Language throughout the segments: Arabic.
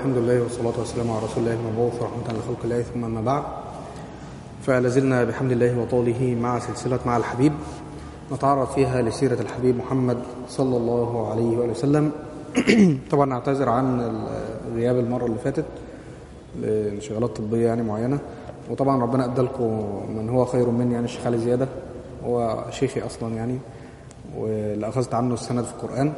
والحمد لله والصلاة والسلام على رسول الله المبعوث رحمة لخلق الله، ثم أما بعد، فلازلنا بحمد الله وطوله مع سلسلة مع الحبيب نتعرض فيها لسيرة الحبيب محمد صلى الله عليه وآله وسلم. طبعا نعتذر عن الغياب المرة اللي فاتت لانشغالات طبية يعني معينة، وطبعا ربنا أدلكم من هو خير مني، يعني الشيخ علي زيادة هو شيخي أصلا يعني، واللي أخذت عنه السند في القرآن.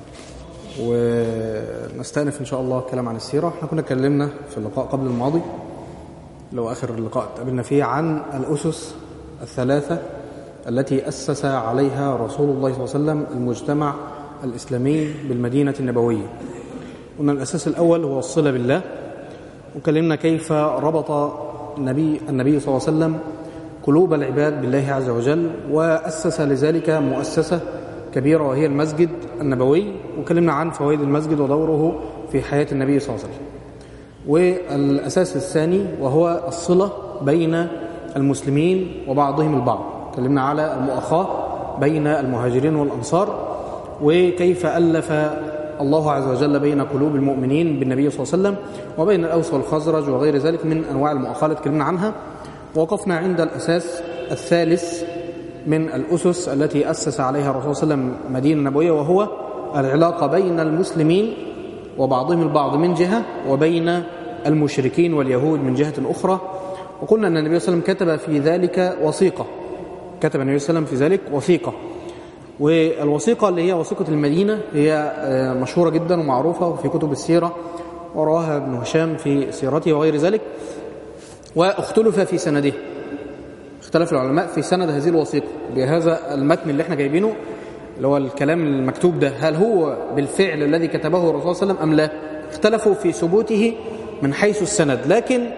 ونستأنف إن شاء الله الكلام عن السيرة. احنا كنا اتكلمنا في اللقاء قبل الماضي، لو آخر اللقاء تقابلنا فيه، عن الأسس الثلاثة التي أسس عليها رسول الله صلى الله عليه وسلم المجتمع الإسلامي بالمدينة النبوية. قلنا الأساس الأول هو الصلة بالله، وكلمنا كيف ربط النبي صلى الله عليه وسلم قلوب العباد بالله عز وجل، وأسس لذلك مؤسسة كبيرة وهي المسجد النبوي، وكلمنا عن فوائد المسجد ودوره في حياة النبي صلى الله عليه وسلم. والأساس الثاني وهو الصلة بين المسلمين وبعضهم البعض، كلمنا على المؤاخاة بين المهاجرين والأنصار، وكيف ألف الله عز وجل بين قلوب المؤمنين بالنبي صلى الله عليه وسلم، وبين الأوس والخزرج وغير ذلك من أنواع المؤاخاة تكلمنا عنها. ووقفنا عند الأساس الثالث من الأسس التي أسس عليها الرسول صلى الله عليه وسلم مدينة نبوية، وهو العلاقة بين المسلمين وبعضهم البعض من جهة، وبين المشركين واليهود من جهة أخرى. وقلنا أن النبي صلى الله عليه وسلم كتب في ذلك وثيقة، كتب النبي صلى الله عليه وسلم في ذلك وثيقة، والوثيقة اللي هي وثيقة المدينة هي مشهورة جدا ومعروفة في كتب السيرة، ورواها ابن هشام في سيرته وغير ذلك. واختلف في سنده، اختلف العلماء في سند هذه الوثيقة بهذا المتن اللي احنا جايبينه، اللي هو الكلام المكتوب ده، هل هو بالفعل الذي كتبه الرسول صلى الله عليه وسلم أم لا؟ اختلفوا في ثبوته من حيث السند، لكن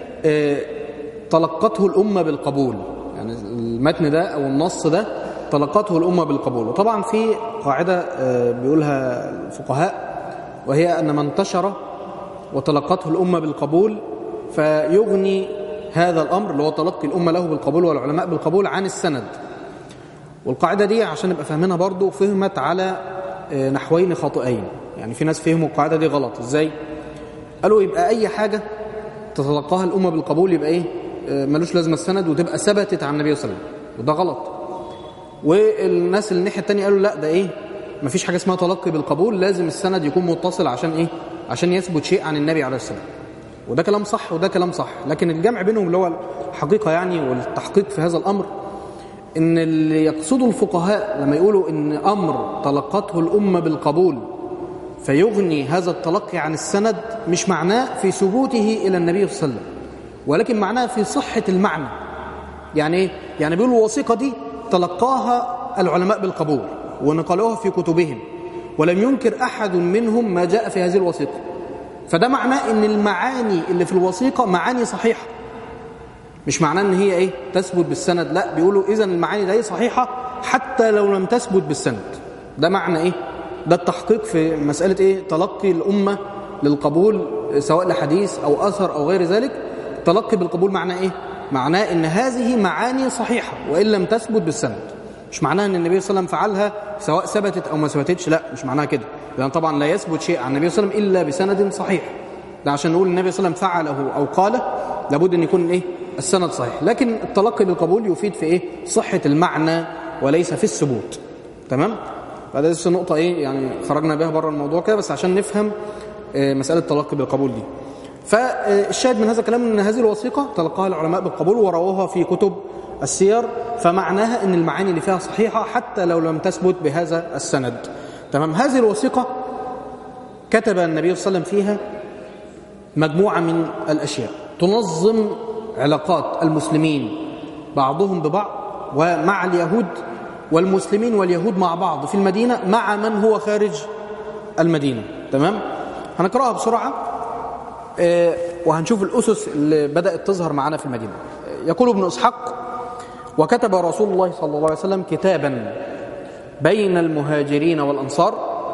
تلقته الأمة بالقبول، يعني المتن ده أو النص ده تلقته الأمة بالقبول. وطبعا في قاعدة بيقولها الفقهاء، وهي أن من انتشر وتلقته الأمة بالقبول فيغني هذا الأمر اللي هو تلقي الأمة له بالقبول والعلماء بالقبول عن السند. والقاعدة دي عشان نبقى فاهمينها برضو فهمت على نحوين خاطئين، يعني في ناس فهموا القاعدة دي غلط. ازاي؟ قالوا يبقى أي حاجة تتلقاها الأمة بالقبول يبقى إيه؟ ملوش لازمة السند، وتبقى ثبتت عن النبي صلى الله عليه وسلم، وده غلط. والناس اللي الناحية التانية قالوا لا، ده إيه؟ مفيش حاجة اسمها تلقي بالقبول، لازم السند يكون متصل عشان إيه؟ عشان يثبت شيء عن النبي عليه السلام. وده كلام صح وده كلام صح، لكن الجمع بينهم اللي هو الحقيقة يعني والتحقيق في هذا الأمر، إن اللي يقصده الفقهاء لما يقولوا إن أمر تلقته الأمة بالقبول فيغني هذا التلقي عن السند، مش معناه في ثبوته إلى النبي صلى الله عليه وسلم، ولكن معناه في صحة المعنى. يعني إيه؟ يعني بيقولوا الوثيقة دي تلقاها العلماء بالقبول ونقلوها في كتبهم، ولم ينكر أحد منهم ما جاء في هذه الوثيقة، فده معناه ان المعاني اللي في الوثيقة معاني صحيحة، مش معناه ان هي ايه؟ تثبت بالسند. لا، بيقولوا اذا المعاني دي صحيحة حتى لو لم تثبت بالسند. ده معنى ايه؟ ده التحقيق في مسألة ايه؟ تلقي الأمة للقبول سواء لحديث او اثر او غير ذلك. تلقي بالقبول معناه ايه؟ معناه ان هذه معاني صحيحة وان لم تثبت بالسند. مش معناه ان النبي صلى الله عليه وسلم فعلها سواء ثبتت او ما ثبتتش، لا، مش معناها كده، لأن طبعا لا يثبت شيء عن النبي صلى الله عليه وسلم إلا بسند صحيح. ده عشان نقول النبي صلى الله عليه وسلم فعله أو قاله لابد أن يكون إيه؟ السند صحيح. لكن التلقي بالقبول يفيد في إيه؟ صحة المعنى وليس في الثبوت. تمام؟ فهذه لسه نقطة إيه؟ يعني خرجنا بها بره الموضوع كده بس عشان نفهم مسألة التلقي بالقبول دي. فالشاهد من هذا الكلام أن هذه الوثيقة تلقاها العلماء بالقبول ورووها في كتب السير، فمعناها أن المعاني اللي فيها صحيحة حتى لو لم تثبت بهذا السند. تمام؟ هذه الوثيقة كتب النبي صلى الله عليه وسلم فيها مجموعة من الأشياء تنظم علاقات المسلمين بعضهم ببعض ومع اليهود، والمسلمين واليهود مع بعض في المدينة مع من هو خارج المدينة. تمام؟ هنقرأها بسرعة وهنشوف الأسس اللي بدأت تظهر معنا في المدينة. يقول ابن إسحاق: وكتب رسول الله صلى الله عليه وسلم كتابا بين المهاجرين والأنصار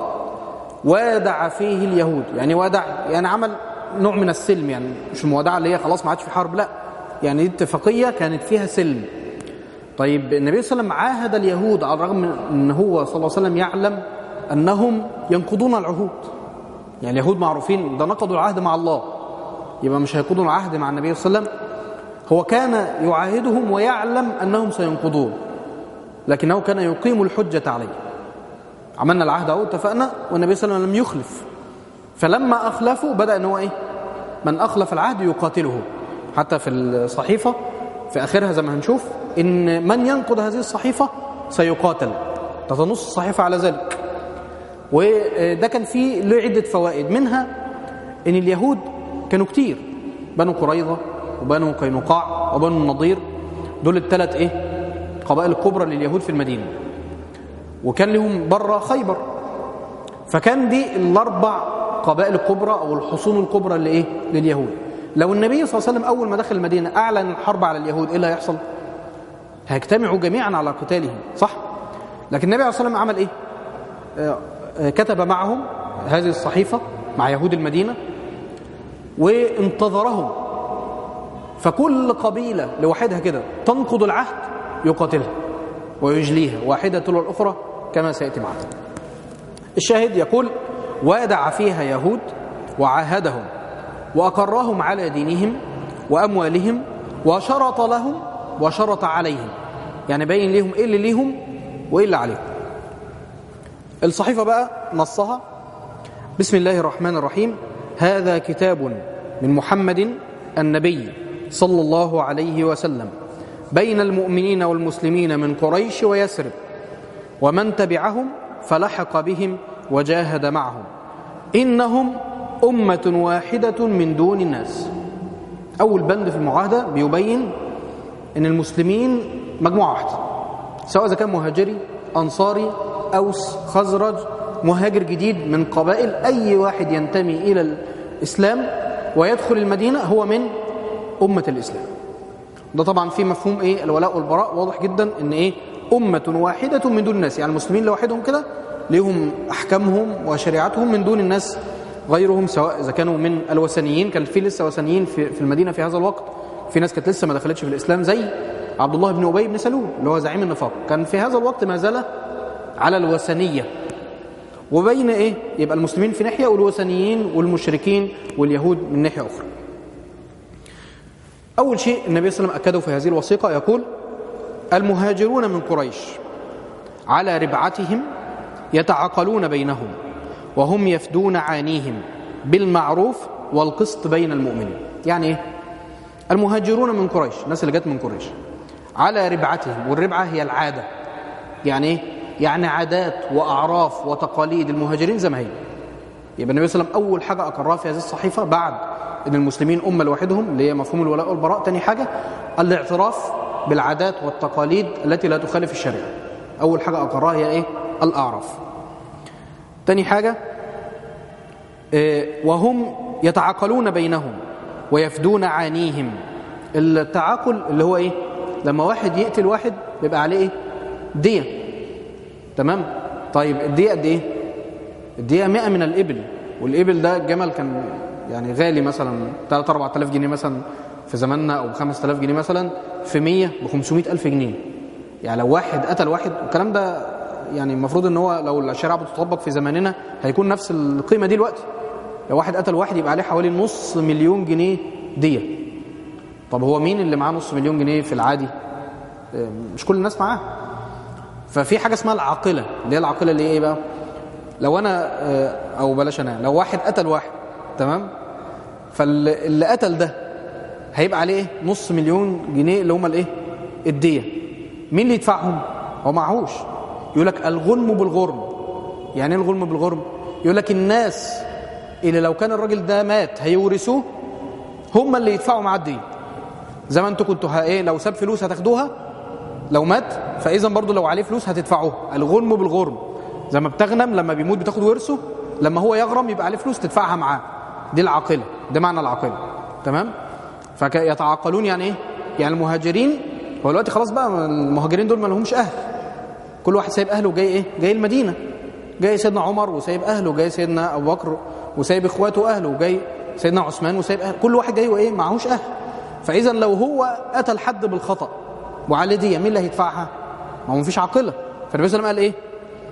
وادع فيه اليهود. يعني وادع يعني عمل نوع من السلم، يعني مش الموادعة اللي هي خلاص ما عادش في حرب، لا، يعني اتفاقية كانت فيها سلم. طيب النبي صلى الله عليه وسلم عاهد اليهود على الرغم من أن هو صلى الله عليه وسلم يعلم أنهم ينقضون العهود، يعني اليهود معروفين ده نقضوا العهد مع الله، يبقى مش هيقضوا العهد مع النبي صلى الله عليه وسلم. هو كان يعاهدهم ويعلم أنهم سينقضون، لكنه كان يقيم الحجة عليه. عملنا العهد أهو اتفقنا، والنبي صلى الله عليه وسلم لم يخلف، فلما أخلفوا بدأ أنه إيه؟ من أخلف العهد يقاتله. حتى في الصحيفة في آخرها زي ما هنشوف إن من ينقض هذه الصحيفة سيقاتل، تتنص الصحيفة على ذلك. وده كان فيه له عدة فوائد، منها إن اليهود كانوا كتير، بنو قريظة وبنو قينقاع وبنو النضير، دول الثلاث إيه؟ قبائل الكبرى لليهود في المدينة، وكان لهم بره خيبر، فكان دي الأربع قبائل الكبرى أو الحصون الكبرى اللي إيه؟ لليهود. لو النبي صلى الله عليه وسلم أول ما دخل المدينة أعلن الحرب على اليهود، إيه اللي هيحصل؟ هيجتمعوا جميعا على قتالهم، صح؟ لكن النبي عليه الصلاة والسلام عمل إيه؟ كتب معهم هذه الصحيفة مع يهود المدينة وانتظرهم، فكل قبيلة لوحدها كده تنقض العهد يقاتلها ويجليها واحدة تلو الأخرى كما سيأتي معنا. الشاهد يقول: وادع فيها يهود وعاهدهم وأقرهم على دينهم وأموالهم وشرط لهم وشرط عليهم، يعني بين لهم إيه اللي ليهم وإيه اللي عليهم. الصحيفة بقى نصها: بسم الله الرحمن الرحيم، هذا كتاب من محمد النبي صلى الله عليه وسلم بين المؤمنين والمسلمين من قريش ويثرب ومن تبعهم فلحق بهم وجاهد معهم، إنهم أمة واحدة من دون الناس. أول بند في المعاهدة بيبين أن المسلمين مجموعة واحدة، سواء إذا كان مهاجري أنصاري أوس خزرج مهاجر جديد من قبائل، أي واحد ينتمي إلى الإسلام ويدخل المدينة هو من أمة الإسلام. ده طبعا في مفهوم إيه؟ الولاء والبراء واضح جدا، إن إيه؟ أمة واحدة من دون الناس، يعني المسلمين لوحدهم كده ليهم أحكامهم وشريعتهم من دون الناس غيرهم، سواء إذا كانوا من الوثنيين، كان في لسه وثنيين في المدينة في هذا الوقت، في ناس كانت لسه ما دخلتش في الإسلام زي عبد الله بن أبي بن سلول اللي هو زعيم النفاق، كان في هذا الوقت ما زال على الوثنية. وبين إيه؟ يبقى المسلمين في ناحية والوثنيين والمشركين واليهود من ناحية أخرى. أول شيء النبي صلى الله عليه وسلم أكده في هذه الوثيقة يقول: المهاجرون من قريش على ربعتهم يتعاقلون بينهم وهم يفدون عانيهم بالمعروف والقسط بين المؤمنين. يعني إيه؟ المهاجرون من قريش، الناس اللي جت من قريش، على ربعتهم، والربعة هي العادة، يعني إيه؟ يعني عادات وأعراف وتقاليد المهاجرين زي ما هي. يبقى النبي صلى الله عليه وسلم أول حاجة أقرها في هذه الصحيفة بعد أن المسلمين أمة لوحدهم اللي هي مفهوم الولاء والبراء، تاني حاجة الاعتراف بالعادات والتقاليد التي لا تخالف الشريعة. أول حاجة أقرها هي إيه؟ الأعراف. تاني حاجة وهم يتعاقلون بينهم ويفدون عانيهم. التعاقل اللي هو إيه؟ لما واحد يقتل واحد بيبقى عليه إيه؟ دية، تمام؟ طيب الدية قد إيه؟ الدية 100 من الإبل، والإبل ده الجمل كان يعني غالي، مثلا 3-4 آلاف جنيه مثلا في زماننا، أو 5000 جنيه مثلا، في 100 ب500,000 جنيه. يعني لو واحد قتل واحد، والكلام ده يعني المفروض ان هو لو الشريعه بتطبق في زماننا هيكون نفس القيمه دي دلوقتي. لو واحد قتل واحد يبقى عليه حوالي 500,000 جنيه ديه. طب هو مين اللي معاه 500,000 جنيه في العادي؟ مش كل الناس معاه. ففي حاجه اسمها العاقله، اللي هي العاقله اللي هي ايه بقى؟ لو انا او بلاش انا، لو واحد قتل واحد، تمام؟ فاللي قتل ده هيبقى عليه ايه؟ 500,000 جنيه اللي هم الايه؟ الديه. مين اللي يدفعهم؟ هو معهوش. يقول لك الغنم بالغرم. يعني ايه الغنم بالغرم؟ يقول لك الناس اللي لو كان الراجل ده مات هيورثوه هم اللي يدفعوا معاه الدين. زي ما انتوا كنتوا ايه، لو ساب فلوس هتاخدوها لو مات، فاذا برضو لو عليه فلوس هتدفعوها. الغنم بالغرم، زي ما بتغنم لما بيموت بتاخد ورثه، لما هو يغرم يبقى عليه فلوس تدفعها معاه. دي العاقله، ده معنى العاقله، تمام؟ فيتعاقلون يعني ايه؟ يعني المهاجرين، هو دلوقتي خلاص بقى المهاجرين دول ما لهمش اهل، كل واحد سايب اهله وجاي ايه؟ جاي المدينه، جاي سيدنا عمر وسايب اهله، جاي سيدنا ابو بكر وسايب اخواته واهله، وجاي سيدنا عثمان وسايب اهله، كل واحد جاي وايه؟ معهوش اهل. فاذا لو هو قتل حد بالخطا وعليه ديه، مين اللي هيدفعها؟ ما هو مفيش عاقله. فالنبي صلى الله عليه وسلم قال ايه؟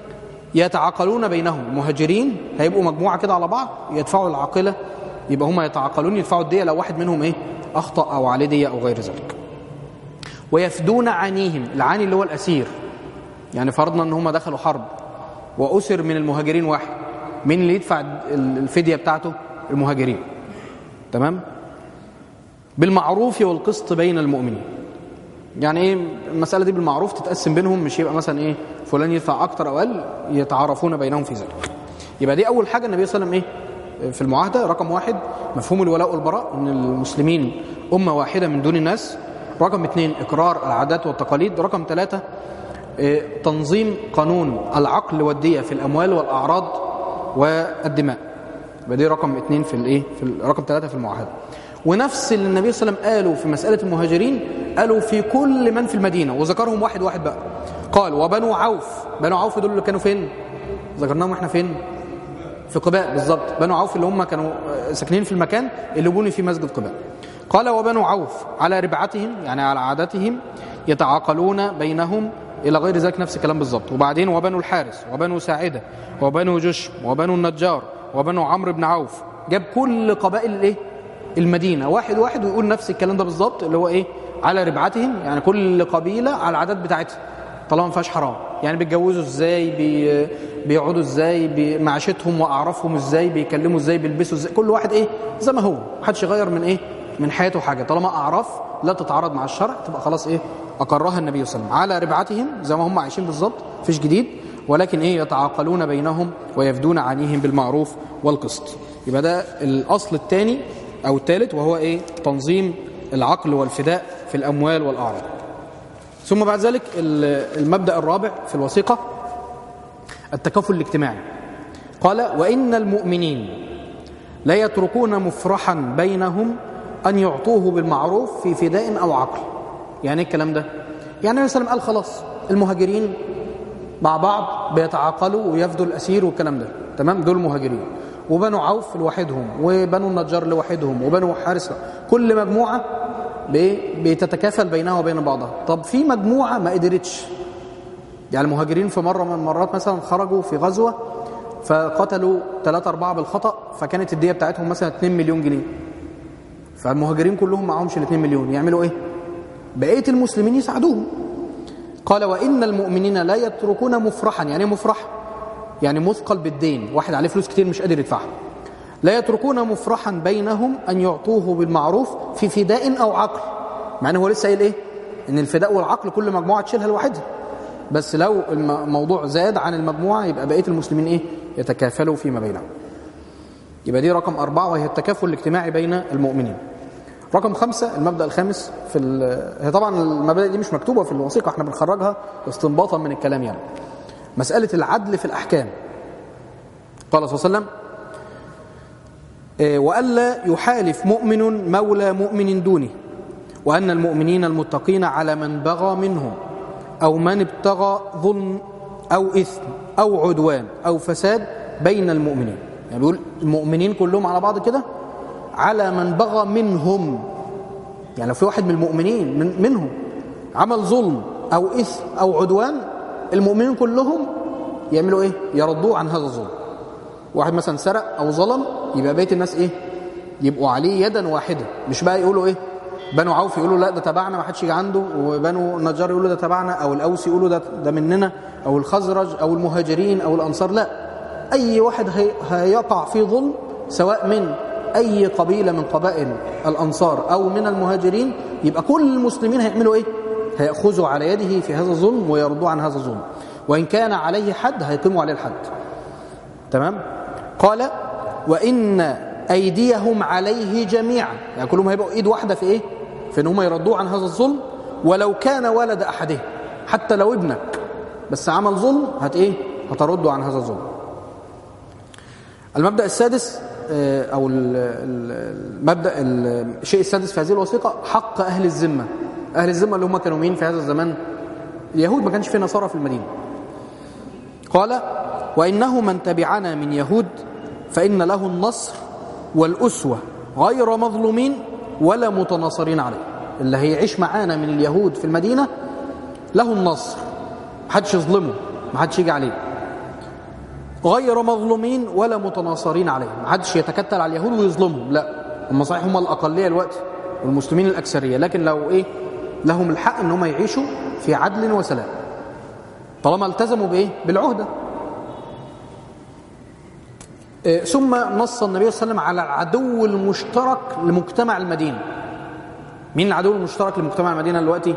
يتعاقلون بينهم. المهاجرين هيبقوا مجموعة كده على بعض يدفعوا العاقلة، يبقى هم يتعاقلون يدفعوا الدية لو واحد منهم إيه أخطأ أو عليه دية أو غير ذلك. ويفدون عنيهم، العاني اللي هو الأسير، يعني فرضنا أن هم دخلوا حرب وأسر من المهاجرين واحد، مين اللي يدفع الفدية بتاعته؟ المهاجرين. تمام؟ بالمعروف والقسط بين المؤمنين. يعني ايه المسألة دي بالمعروف؟ تتقسم بينهم، مش يبقى مثلا ايه فلان يدفع اكتر او اقل، يتعارفون بينهم في ذلك. يبقى دي اول حاجة النبي صلى الله عليه وسلم ايه في المعاهدة. رقم 1 مفهوم الولاء والبراء، ان المسلمين أمة واحدة من دون الناس. رقم 2 إقرار العادات والتقاليد. رقم 3 تنظيم قانون العقل والدية في الأموال والأعراض والدماء. يبقى دي رقم 2 في الايه رقم 3 في المعاهدة. ونفس اللي النبي صلى الله عليه وسلم قالوا في مسألة المهاجرين قالوا في كل من في المدينة، وذكرهم واحد واحد بقى. قال وبنو عوف. بنو عوف دول اللي كانوا فين؟ ذكرناهم احنا فين؟ في قباء بالظبط. بنو عوف اللي هم كانوا ساكنين في المكان اللي بني فيه مسجد قباء. قال وبنو عوف على ربعتهم، يعني على عاداتهم، يتعاقلون بينهم إلى غير ذلك، نفس الكلام بالظبط. وبعدين وبنو الحارث وبنو ساعدة وبنو جشم وبنو النجار وبنو عمرو بن عوف. جاب كل قبائل الايه المدينة واحد واحد ويقول نفس الكلام ده بالظبط، اللي هو ايه على ربعتهم، يعني كل قبيلة على العادات بتاعتها طالما ما فيهاش حرام. يعني بيتجوزوا ازاي، بيقعدوا ازاي، معاشتهم واعرافهم ازاي، بيكلموا ازاي، بيلبسوا ازاي، كل واحد ايه زي ما هو، محدش يغير من ايه من حياته حاجة، طالما اعراف لا تتعارض مع الشرع تبقى خلاص ايه اقرها النبي صلى الله عليه وسلم. على ربعتهم زي ما هم عايشين بالظبط، مفيش جديد، ولكن ايه يتعاقلون بينهم ويفدون عنيهم بالمعروف والقسط. يبقى ده الاصل الثاني او الثالث، وهو ايه تنظيم العقل والفداء في الاموال والاعراض. ثم بعد ذلك المبدأ الرابع في الوثيقة التكافل الاجتماعي. قال وإن المؤمنين لا يتركون مفرحا بينهم أن يعطوه بالمعروف في فداء أو عقل. يعني ايه الكلام ده؟ يعني النبي صلى الله عليه وسلم قال خلاص المهاجرين مع بعض بيتعاقلوا ويفدوا الأسير والكلام ده، تمام، دول مهاجرين. وبنو عوف لوحدهم، وبنو النجار لوحدهم، وبنو حارس، كل مجموعة بتتكافل بينها وبين بعضها. طب في مجموعة ما قدرتش، يعني المهاجرين في مرة من المرات مثلا خرجوا في غزوة فقتلوا 3-4 بالخطأ، فكانت الدية بتاعتهم مثلا 2 مليون جنيه. فالمهاجرين كلهم معهمش ال 2 مليون، يعملوا ايه؟ بقية المسلمين يساعدوهم. قال وإن المؤمنين لا يتركون مفرحا. يعني ايه مفرح؟ يعني مثقل بالدين، واحد عليه فلوس كتير مش قادر يدفعها. لا يتركون مفرحا بينهم أن يعطوه بالمعروف في فداء أو عقل. مع أنه هو لسه قايل إيه؟ إن الفداء والعقل كل مجموعة تشيلها لوحدها، بس لو الموضوع زاد عن المجموعة يبقى بقية المسلمين إيه؟ يتكافلوا فيما بينهم. يبقى دي رقم 4، وهي التكافل الاجتماعي بين المؤمنين. رقم 5 المبدأ الخامس هي طبعا المبادئ دي مش مكتوبة في الوثيقة، احنا بنخرجها استنباطا من الكلام. يعني مسألة العدل في الأحكام. قال صلى الله عليه وسلم وألا يحالف مؤمن مولى مؤمن دونه، وأن المؤمنين المتقين على من بغى منهم أو من ابتغى ظلم أو إثم أو عدوان أو فساد بين المؤمنين. يعني بيقول المؤمنين كلهم على بعض كده على من بغى منهم، يعني لو في واحد من المؤمنين منهم عمل ظلم أو إثم أو عدوان، المؤمنين كلهم يعملوا إيه؟ يردوا عن هذا الظلم. واحد مثلا سرق أو ظلم، يبقى بقية الناس إيه؟ يبقوا عليه يدا واحدة، مش بقى يقولوا إيه؟ بنو عوف يقولوا لا ده تبعنا ما حدش يجي عنده، وبنو النجار يقولوا ده تبعنا، أو الأوس يقولوا ده مننا، أو الخزرج أو المهاجرين أو الأنصار. لا، أي واحد هيقع في ظلم سواء من أي قبيلة من قبائل الأنصار أو من المهاجرين، يبقى كل المسلمين هيعملوا إيه؟ هيأخذوا على يده في هذا الظلم ويردوا عن هذا الظلم، وإن كان عليه حد هيقيموا عليه الحد. تمام؟ قال وإن أيديهم عليه جميعا، يعني كلهم هيبقوا إيد واحدة في إيه؟ في إن هم يردوا عن هذا الظلم، ولو كان ولد أحدهم، حتى لو ابنك بس عمل ظلم هتردوا عن هذا الظلم. المبدأ السادس أو المبدأ الشيء السادس في هذه الوثيقة حق أهل الذمة. أهل الذمة اللي هم كانوا مين في هذا الزمان؟ اليهود، ما كانش في نصارى في المدينة. قال وإنه من تبعنا من يهود فإن له النصر والأسوة غير مظلومين ولا متناصرين عليه. اللي هيعيش معانا من اليهود في المدينة له النصر، محدش يظلمه، محدش يجي عليه، غير مظلومين ولا متناصرين عليهم، ما حدش يتكتل على اليهود ويظلمهم، لا، هم صحيح هم الأقلية الوقت والمسلمين الأكثرية، لكن لو إيه لهم الحق إن هم يعيشوا في عدل وسلام طالما التزموا بإيه بالعهدة. ثم نص النبي صلى الله عليه وسلم على العدو المشترك لمجتمع المدينة. مين العدو المشترك لمجتمع المدينة دلوقتي؟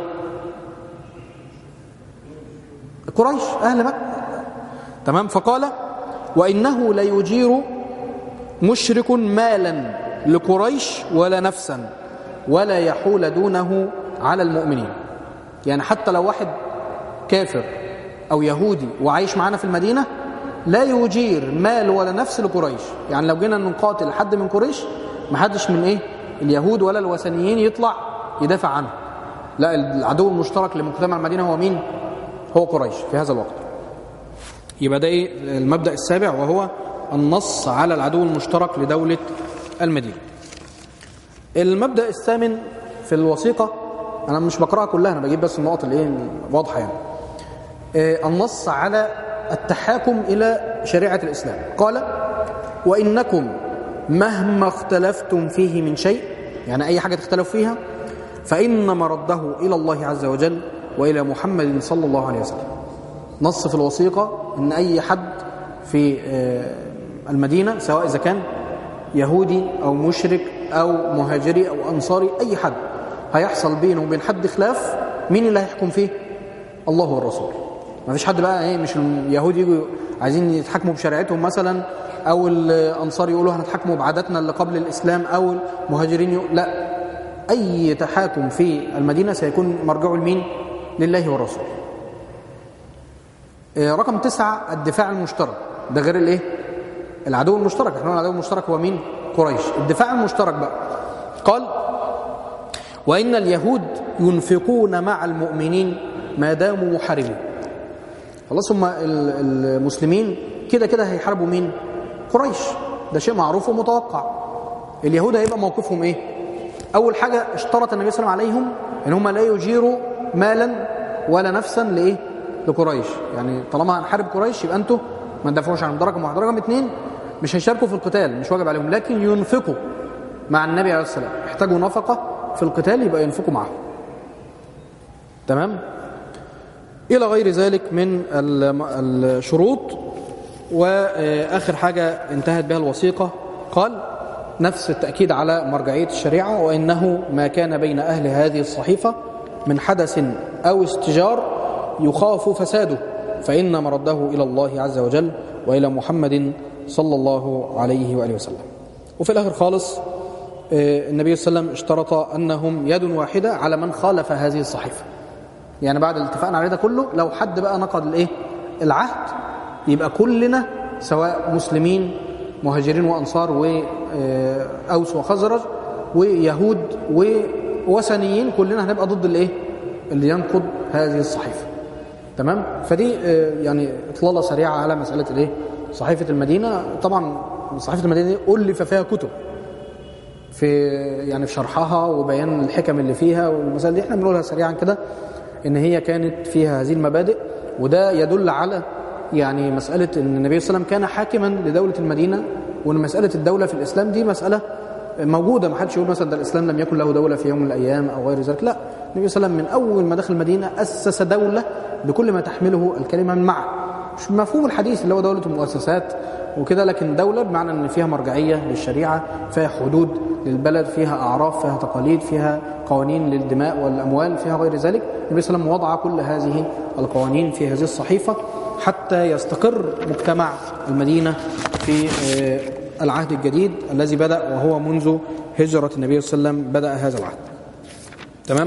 قريش، أهل مكة. تمام. فقال وإنه ليجير مشرك مالا لقريش ولا نفسا ولا يحول دونه على المؤمنين. يعني حتى لو واحد كافر أو يهودي وعايش معنا في المدينة لا يجير مال ولا نفس لقريش. يعني لو جينا نقاتل حد من قريش ما حدش من إيه اليهود ولا الوثنيين يطلع يدافع عنه، لا، العدو المشترك لمجتمع المدينة هو مين؟ هو قريش في هذا الوقت. يبقى ده إيه المبدأ السابع، وهو النص على العدو المشترك لدولة المدينة. المبدأ الثامن في الوثيقة، أنا مش بقرأها كلها، أنا بجيب بس النقط اللي إيه واضحة يعني. النص على التحاكم إلى شريعة الإسلام. قال وإنكم مهما اختلفتم فيه من شيء، يعني أي حاجة تختلف فيها، فإن مرده إلى الله عز وجل وإلى محمد صلى الله عليه وسلم. نص في الوثيقة إن أي حد في المدينة سواء إذا كان يهودي أو مشرك أو مهاجري أو أنصاري، أي حد هيحصل بينه وبين حد خلاف، مين اللي هيحكم فيه؟ الله والرسول. ما فيش حد بقى ايه، مش اليهود يجوا عايزين يتحكموا بشريعتهم مثلا، او الانصار يقولوا هنتحكموا بعاداتنا اللي قبل الاسلام، او المهاجرين لا، اي تحاكم في المدينه سيكون مرجعه لمين؟ لله والرسول. رقم 9 الدفاع المشترك، ده غير الايه العدو المشترك. احنا العدو المشترك هو مين؟ قريش. الدفاع المشترك بقى قال وان اليهود ينفقون مع المؤمنين ما داموا محاربين. خلاص، هم المسلمين كده كده هيحاربوا مين؟ قريش، ده شيء معروف ومتوقع. اليهود هيبقى موقفهم ايه؟ اول حاجه اشترط النبي صلى الله عليه وسلم عليهم ان هم لا يجيروا مالا ولا نفسا لايه؟ لقريش. يعني طالما هنحارب قريش يبقى انتوا ما تدافعوش عنهم. درجه واحده. رقم 2 مش هيشاركوا في القتال، مش واجب عليهم، لكن ينفقوا مع النبي عليه الصلاه والسلام. يحتاجوا نفقه في القتال يبقى ينفقوا معه. تمام؟ إلى غير ذلك من الشروط. وآخر حاجة انتهت بها الوثيقة قال نفس التأكيد على مرجعية الشريعة، وإنه ما كان بين أهل هذه الصحيفة من حدث أو استجار يخاف فساده فإن مرده إلى الله عز وجل وإلى محمد صلى الله عليه وآله وسلم. وفي الآخر خالص النبي صلى الله عليه وسلم اشترط أنهم يد واحدة على من خالف هذه الصحيفة. يعني بعد الاتفاق عليه ده كله، لو حد بقى نقض الايه العهد يبقى كلنا سواء مسلمين مهاجرين وانصار واوس وخزرج ويهود ووثنيين، كلنا هنبقى ضد الايه اللي ينقض هذه الصحيفه. تمام؟ فدي يعني اطلاله سريعه على مساله الايه صحيفه المدينه. طبعا صحيفه المدينه دي الف فيها كتب في يعني في شرحها وبيان الحكم اللي فيها والمسائل دي، احنا بنقولها سريعا كده ان هي كانت فيها هذه المبادئ. وده يدل على يعني مسألة ان النبي صلى الله عليه وسلم كان حاكما لدولة المدينة، وان مسألة الدولة في الإسلام دي مسألة موجودة. ما حدش يقول مثلا ده الإسلام لم يكن له دولة في يوم من الأيام أو غير ذلك، لا، النبي صلى الله عليه وسلم من أول ما دخل المدينة أسس دولة بكل ما تحمله الكلمة من معنى، مش مفهوم الحديث اللي هو دولة المؤسسات وكده، لكن دولة بمعنى ان فيها مرجعية للشريعة، فيها حدود للبلد، فيها أعراف، فيها تقاليد، فيها قوانين للدماء والأموال، فيها غير ذلك. النبي صلى الله عليه وسلم وضع كل هذه القوانين في هذه الصحيفة حتى يستقر مجتمع المدينة في العهد الجديد الذي بدأ، وهو منذ هجرة النبي صلى الله عليه وسلم بدأ هذا العهد. تمام؟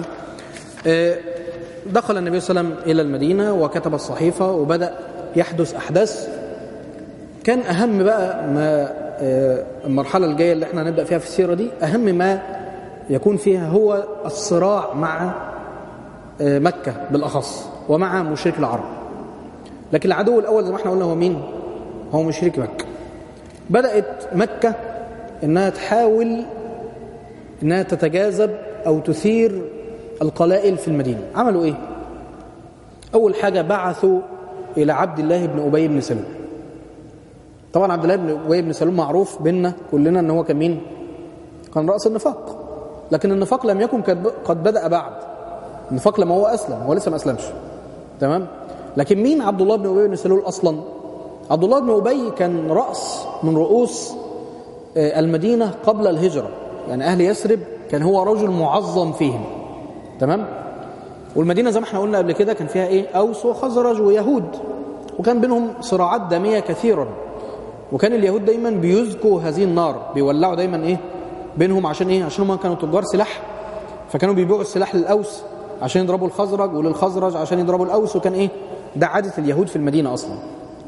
دخل النبي صلى الله عليه وسلم إلى المدينة وكتب الصحيفة، وبدأ يحدث أحداث. كان أهم بقى ما المرحلة الجاية اللي احنا هنبدأ فيها في السيرة دي، أهم ما يكون فيها هو الصراع مع مكة بالأخص ومع مشرك العرب. لكن العدو الأول زي ما احنا قلنا هو مين؟ هو مشرك مكة. بدأت مكة إنها تحاول إنها تتجاذب أو تثير القلائل في المدينة. عملوا إيه؟ أول حاجة بعثوا إلى عبد الله بن أبي بن سلول طبعا عبد الله بن أبي بن سلول معروف بيننا كلنا ان هو كان مين؟ كان رأس النفاق، لكن النفاق لم يكن قد بدأ بعد. النفاق لما هو أسلم، هو لسه ما أسلمش، تمام؟ لكن مين عبد الله بن أبي بن سلول أصلا؟ عبد الله بن أبي كان رأس من رؤوس المدينة قبل الهجرة، يعني أهل يثرب كان هو رجل معظم فيهم، تمام؟ والمدينة زي ما احنا قلنا قبل كده كان فيها ايه؟ أوس وخزرج ويهود، وكان بينهم صراعات دامية كثيرا، وكان اليهود دايما بيزكوا هذه النار، بيولعوا دايما ايه بينهم. عشان ايه؟ عشان هم كانوا تجار سلاح، فكانوا بيبيعوا السلاح للأوس عشان يضربوا الخزرج، وللخزرج عشان يضربوا الأوس، وكان ايه ده عادة اليهود في المدينة أصلا.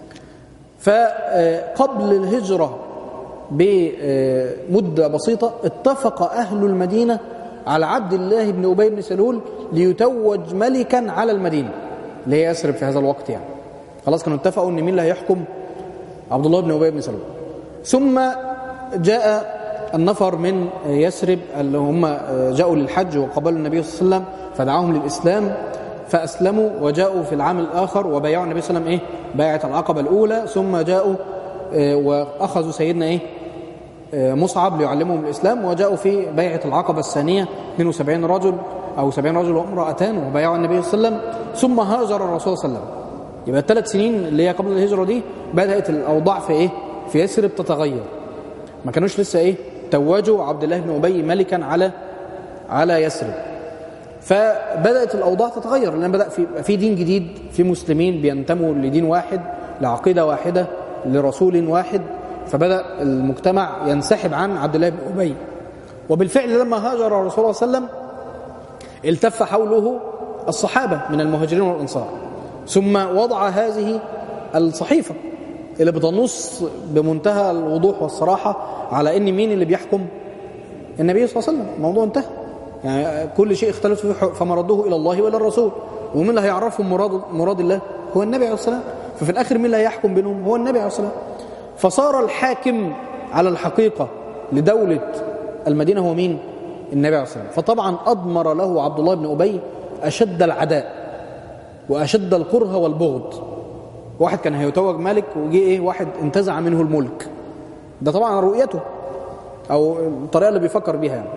فقبل الهجرة بمدة بسيطة اتفق أهل المدينة على عبد الله بن أبي بن سلول ليتوج ملكا على المدينة اللي هي يثرب في هذا الوقت. يعني خلاص كانوا اتفقوا ان مين اللي هيحكم؟ عبد الله بن أبي بن سلول. ثم جاء النفر من يثرب اللي هم جاءوا للحج وقبلوا النبي صلى الله عليه وسلم، فدعاهم للإسلام فأسلموا، وجاءوا في العام الآخر وبايعوا النبي صلى الله عليه وسلم بايعة العقبة الأولى، ثم جاءوا وأخذوا سيدنا مصعب ليعلمهم الإسلام، وجاءوا في بيعة العقبة الثانية 72 رجل أو 70 رجل وامرأتان وبايعوا النبي صلى الله عليه وسلم، ثم هاجر الرسول صلى الله عليه وسلم. يبقى الثلاث سنين اللي هي قبل الهجرة دي بدأت الأوضاع في في يثرب تتغير. ما كانوش لسه توجوا عبد الله بن أبي ملكا على يثرب، فبدأت الأوضاع تتغير، لأن بدأ في دين جديد، في مسلمين بينتموا لدين واحد، لعقيدة واحدة، لرسول واحد، فبدأ المجتمع ينسحب عن عبد الله بن أبي. وبالفعل لما هاجر الرسول صلى الله عليه وسلم التف حوله الصحابة من المهاجرين والأنصار، ثم وضع هذه الصحيفة اللي بتنص بمنتهى الوضوح والصراحة على إن مين اللي بيحكم؟ النبي صلى الله عليه وسلم. الموضوع انتهى، يعني كل شيء اختلف فيه فمرده إلى الله وإلى الرسول، ومن اللي هيعرفهم مراد الله هو النبي عليه الصلاة والسلام. ففي الآخر مين اللي هيحكم بينهم؟ هو النبي عليه الصلاة والسلام. فصار الحاكم على الحقيقة لدولة المدينة هو مين؟ النبي عليه الصلاة والسلام. فطبعا أضمر له عبد الله بن أبي أشد العداء وأشد الكره والبغض. واحد كان هيتوج ملك وجي واحد انتزع منه الملك، ده طبعا رؤيته أو الطريقة اللي بيفكر بيها يعني.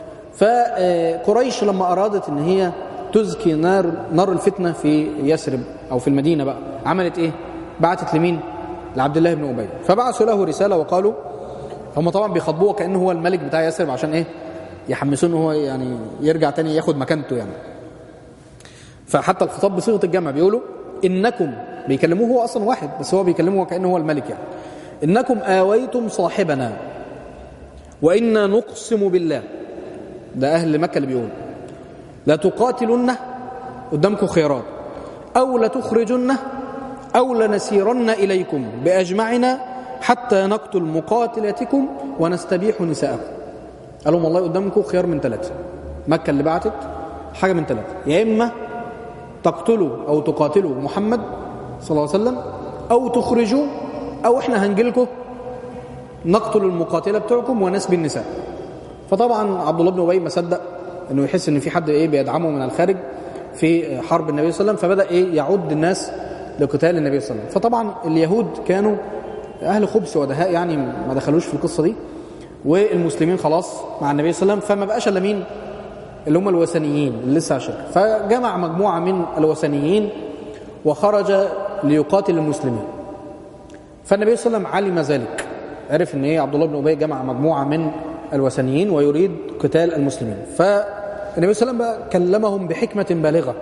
فقريش لما أرادت إن هي تزكي نار الفتنة في يثرب أو في المدينة بقى عملت بعتت لمين؟ لعبد الله بن أبي. فبعثوا له رسالة وقالوا، هم طبعا بيخاطبوه كأنه هو الملك بتاع يثرب عشان يحمسوه إنه هو يعني يرجع تاني ياخد مكانته يعني. فحتى الخطاب بصيغة الجمع بيقولوا إنكم، بيكلموه هو أصلا واحد بس هو بيكلموه كأنه هو الملك يعني، إنكم آويتم صاحبنا وإنا نقسم بالله، ده أهل مكة اللي بيقول، لا تقاتلنه، قدامكم خيارات، أو لتخرجنه أو لنسيرن إليكم بأجمعنا حتى نقتل مقاتلتكم ونستبيح نساءكم. قالوا والله قدامكم خيار من 3، مكة اللي بعتت حاجة من 3، يا إما تقتلوا أو تقاتلوا محمد صلى الله عليه وسلم، أو تخرجوا، أو إحنا هنجيلكم نقتل المقاتلة بتوعكم ونسبي النساء. فطبعا عبد الله بن أبي ما صدق إنه يحس إن في حد بيدعمه من الخارج في حرب النبي صلى الله عليه وسلم، فبدأ يعد الناس لقتال النبي صلى الله عليه وسلم. فطبعا اليهود كانوا أهل خبث ودهاء يعني ما دخلوش في القصة دي، والمسلمين خلاص مع النبي صلى الله عليه وسلم، فما بقاش إلا مين؟ اللي هم الوثنيين اللي لسه عشان. فجمع مجموعة من الوثنيين وخرج ليقاتل المسلمين. فالنبي صلى الله عليه وسلم علم ذلك، عرف ان عبد الله بن أبي جمع مجموعة من الوثنيين ويريد قتال المسلمين. فالنبي صلى الله عليه وسلم كلمهم بحكمة بالغة،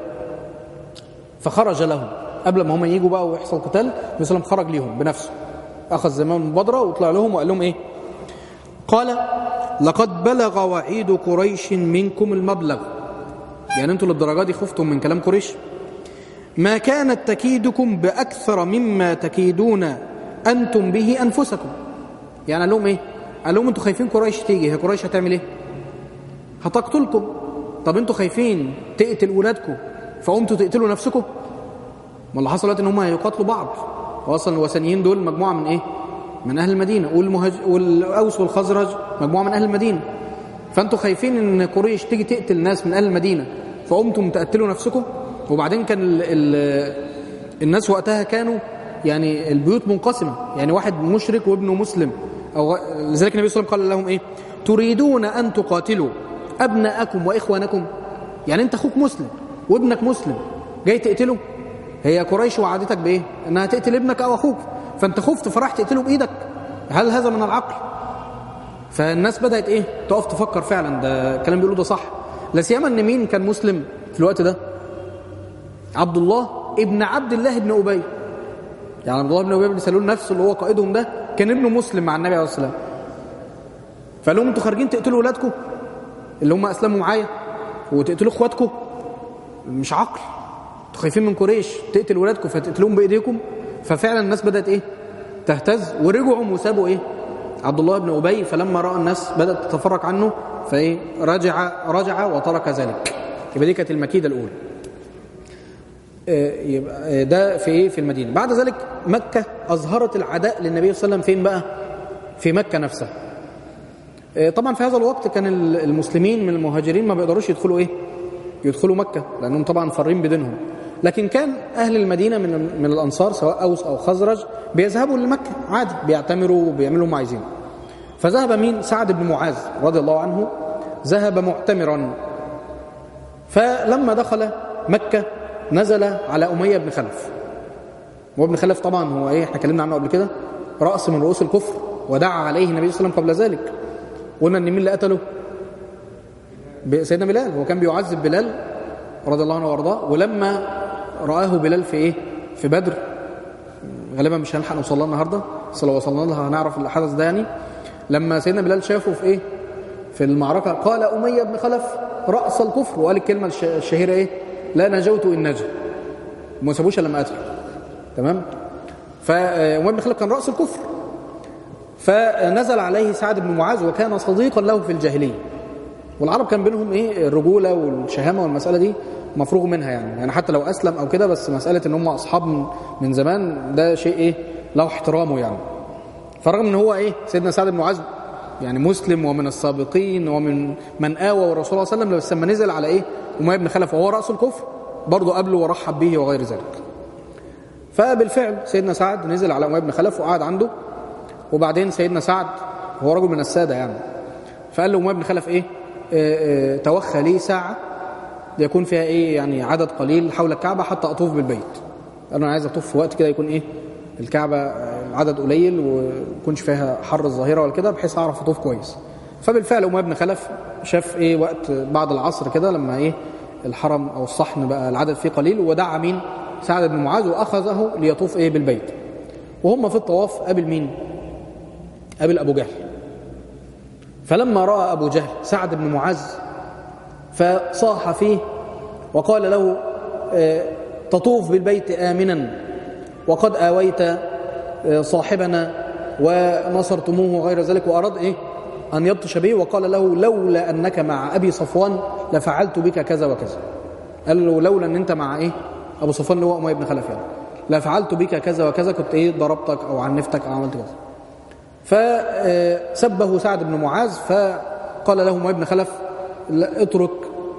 فخرج لهم قبل ما هم يجوا بقى ويحصل قتال. النبي صلى الله عليه وسلم خرج لهم بنفسه، أخذ زمان المبادرة وطلع لهم وقال لهم قال لقد بلغ وعيد قريش منكم المبلغ، يعني انتوا للدرجة دي خفتم من كلام قريش؟ ما كانت تكيدكم بأكثر مما تكيدون أنتم به أنفسكم. يعني قال لهم قال لهم انتوا خايفين قريش تيجي، هي قريش هتعمل هتقتلكم. طب انتوا خايفين تقتل أولادكم فقمتوا تقتلوا نفسكم؟ ما اللي حصلت ان هم هيقاتلوا بعض، واصلا الوثنيين دول مجموعة من من أهل المدينة، والأوس والخزرج مجموعة من أهل المدينة، فأنتوا خايفين إن قريش تيجي تقتل ناس من أهل المدينة فقمتم تقتلوا نفسكم. وبعدين كان الناس وقتها كانوا يعني البيوت منقسمة، يعني واحد مشرك وابنه مسلم، أو لذلك النبي صلى الله عليه وسلم قال لهم إيه؟ تريدون أن تقاتلوا أبناءكم وإخوانكم؟ يعني أنت أخوك مسلم وابنك مسلم جاي تقتله؟ هي قريش وعادتك بإيه؟ أنها تقتل ابنك أو أخوك، فأنت خفت فراح تقتله بإيدك. هل هذا من العقل؟ فالناس بدأت إيه؟ تقف تفكر فعلا ده الكلام بيقولوا ده صح. لا سيما أن مين كان مسلم في الوقت ده؟ عبد الله ابن عبد الله ابن أبي. يعني عبد الله ابن أبي بن سلول نفسه اللي هو قائدهم ده كان ابنه مسلم مع النبي عليه الصلاة والسلام. فقال لهم انتوا خارجين تقتلوا ولادكم اللي هم أسلموا معايا وتقتلوا اخواتكم؟ مش عقل. انتوا خايفين من قريش تقتل ولادكم فتقتلوهم بإيديكم؟ ففعلا الناس بدأت إيه؟ تهتز ورجعوا وسابوا إيه؟ عبد الله بن أبي. فلما رأى الناس بدأت تتفرق عنه فإيه؟ رجع وترك ذلك. يبقى دي كانت المكيدة الأولى. يبقى ده في إيه؟ في المدينة. بعد ذلك مكة أظهرت العداء للنبي صلى الله عليه وسلم. فين بقى؟ في مكة نفسها. طبعا في هذا الوقت كان المسلمين من المهاجرين ما بيقدروش يدخلوا إيه؟ يدخلوا مكة لأنهم طبعا فارين بدينهم. لكن كان أهل المدينة من الأنصار سواء أوس أو خزرج بيذهبوا لمكة عادي، بيعتمروا وبيعملوا ما عايزين. فذهب مين؟ سعد بن معاذ رضي الله عنه ذهب معتمرا. فلما دخل مكة نزل على أمية بن خلف. وابن خلف طبعا هو ايه؟ احنا اتكلمنا عنه قبل كده، رأس من رؤوس الكفر، ودعا عليه النبي صلى الله عليه وسلم قبل ذلك. قلنا ان مين اللي قتله؟ سيدنا بلال. هو كان بيعذب بلال رضي الله عنه وارضاه، ولما رآه بلال في ايه؟ في بدر، غالبا مش هنلحق نوصل لها النهارده، بس لو وصلنا لها هنعرف الحدث ده. يعني لما سيدنا بلال شافه في ايه؟ في المعركة قال أمية بن خلف رأس الكفر، وقال الكلمة الشهيرة ايه؟ لا نجوت إن نجا. ما سابوش لما قتله. تمام؟ فأمية بن خلف كان رأس الكفر. فنزل عليه سعد بن معاذ وكان صديقا له في الجاهلية. والعرب كان بينهم ايه؟ الرجولة والشهامة والمسألة دي مفروغ منها يعني حتى لو أسلم أو كده، بس مسألة إن هم أصحاب من زمان ده شيء ايه؟ له احترامه يعني. فرغم ان هو ايه؟ سيدنا سعد بن معاذ يعني مسلم ومن السابقين ومن من آوى والرسول صلى الله عليه وسلم، بس لما نزل على ايه؟ أمية بن خلف وهو رأس الكفر برضه قبله ورحب به وغير ذلك. فبالفعل سيدنا سعد نزل على أمية بن خلف وقعد عنده. وبعدين سيدنا سعد هو رجل من السادة يعني، فقال له أمية بن خلف ايه؟ توخى لي ساعة يكون فيها ايه؟ يعني عدد قليل حول الكعبة حتى أطوف بالبيت. قال له أنا عايز أطوف في وقت كده يكون ايه؟ الكعبة العدد قليل ويكونش فيها حر الظاهرة ولا كده، بحيث أعرف أطوف كويس. فبالفعل أمية بن خلف شاف ايه؟ وقت بعد العصر كده لما ايه؟ الحرم أو الصحن بقى العدد فيه قليل، ودعا مين؟ سعد بن معاذ وأخذه ليطوف ايه؟ بالبيت. وهم في الطواف قابل مين؟ قابل أبو جهل. فلما رأى أبو جهل سعد بن معاذ فصاح فيه وقال له تطوف بالبيت آمنا وقد آويت صاحبنا ونصرتموه وغير ذلك، وأراد إيه؟ أن يبطش به، وقال له لولا أنك مع أبي صفوان لفعلت بك كذا وكذا. قال له لولا أن أنت مع إيه؟ أبو صفوان اللي هو أمية بن خلف يعني، لفعلت بك كذا وكذا، كنت إيه؟ ضربتك أو عنفتك أو عملت كذا. فسبه سعد بن معاذ. فقال له أمية بن خلف اترك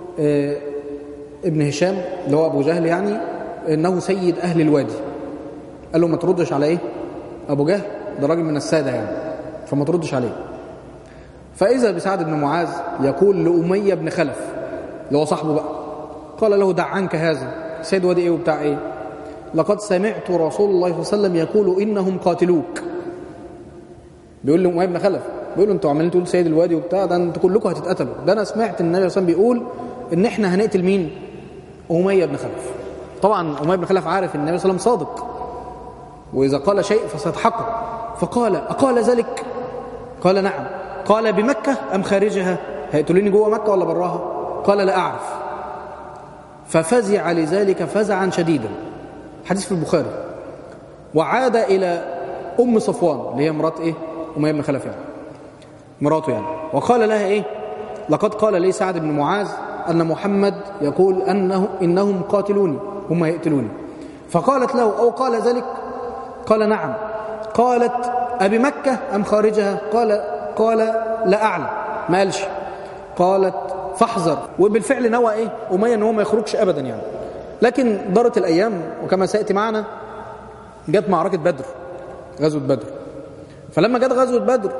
ابن هشام اللي هو أبو جهل يعني، إنه سيد أهل الوادي. قال له ما تردش على إيه؟ أبو جهل ده راجل من السادة يعني، فما تردش عليه. فإذا بسعد بن معاذ يقول لأمية بن خلف اللي هو صاحبه بقى، قال له دع عنك هذا سيد وادي إيه وبتاع إيه؟ لقد سمعت رسول الله صلى الله عليه وسلم يقول إنهم قاتلوك. بيقول لأمية بن خلف، بيقول له انتوا عمالين تقول سيد الوادي وبتاع ده، انتوا كلكم هتتقتلوا. ده انا سمعت ان النبي صلى الله عليه وسلم بيقول ان احنا هنقتل مين؟ أمية بن خلف. طبعا أمية بن خلف عارف ان النبي صلى الله عليه وسلم صادق، واذا قال شيء فسيتحقق. فقال اقال ذلك؟ قال نعم. قال بمكة ام خارجها؟ هيقتلوني جوه مكة ولا براها؟ قال لا اعرف. ففزع لذلك فزعا شديدا. حديث في البخاري. وعاد الى ام صفوان اللي هي مرات ايه؟ أمية بن خلف يعني، مراته يعني، وقال لها ايه؟ لقد قال لي سعد بن معاذ أن محمد يقول إنهم قاتلوني، هم يقتلوني. فقالت له أو قال ذلك؟ قال نعم. قالت أبي مكة أم خارجها؟ قال لا أعلم، ما قالش. قالت فاحذر. وبالفعل نوى ايه؟ أمية ان هو ما يخرجش أبدا يعني. لكن دارت الأيام وكما سيأتي معنا جت معركة بدر، غزوة بدر. فلما جت غزوة بدر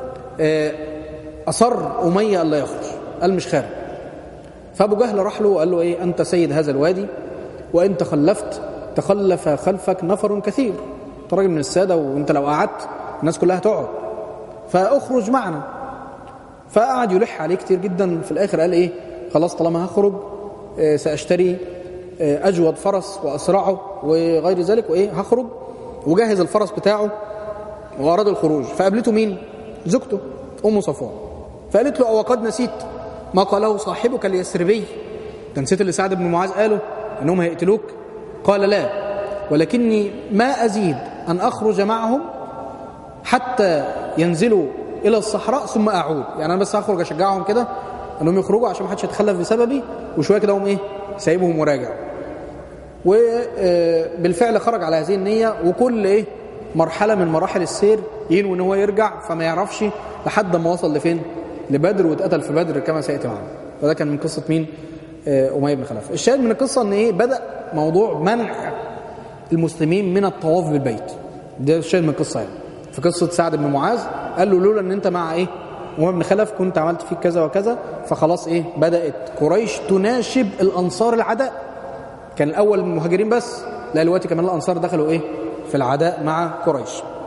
أصر أمية ألا يخرج، قال مش خارج. فأبو جهل راح له وقال له إيه، أنت سيد هذا الوادي، وإن تخلفت تخلف خلفك نفر كثير، أنت راجل من السادة، وأنت لو قعدت الناس كلها تقعد، فأخرج معنا. فقعد يلح عليه كتير جدا. في الآخر قال إيه، خلاص طالما هخرج سأشتري أجود فرس وأسرعه وغير ذلك، وإيه هخرج، وجهز الفرس بتاعه وأراد الخروج. فقابلته مين؟ زوجته أم صفوان. فقالت له: أو قد نسيت ما قاله صاحبك اليسربي؟ نسيت اللي سعد بن معاذ قاله إنهم هيقتلوك؟ قال: لا، ولكني ما أزيد أن أخرج معهم حتى ينزلوا إلى الصحراء ثم أعود. يعني أنا بس هخرج أشجعهم كده أنهم يخرجوا عشان ما حدش يتخلف بسببي، وشوية كده هم إيه سايبهم وراجع. وبالفعل خرج على هذه النية، وكل إيه مرحلة من مراحل السير ينوي إن هو يرجع، فما يعرفش لحد ما وصل لفين؟ لبدر، واتقتل في بدر كما سيأتي معنا. فده كان من قصة مين؟ أمية بن خلف. الشاهد من القصة أن إيه، بدأ موضوع منع المسلمين من الطواف بالبيت. ده الشاهد من القصة يعني. في قصة سعد بن معاذ قال له: لولا أن أنت مع إيه أمية بن خلف كنت عملت فيك كذا وكذا. فخلاص إيه، بدأت قريش تناشب الأنصار العداء. كان الأول المهاجرين بس، لا دلوقتي كمان الأنصار دخلوا إيه في العداء مع قريش.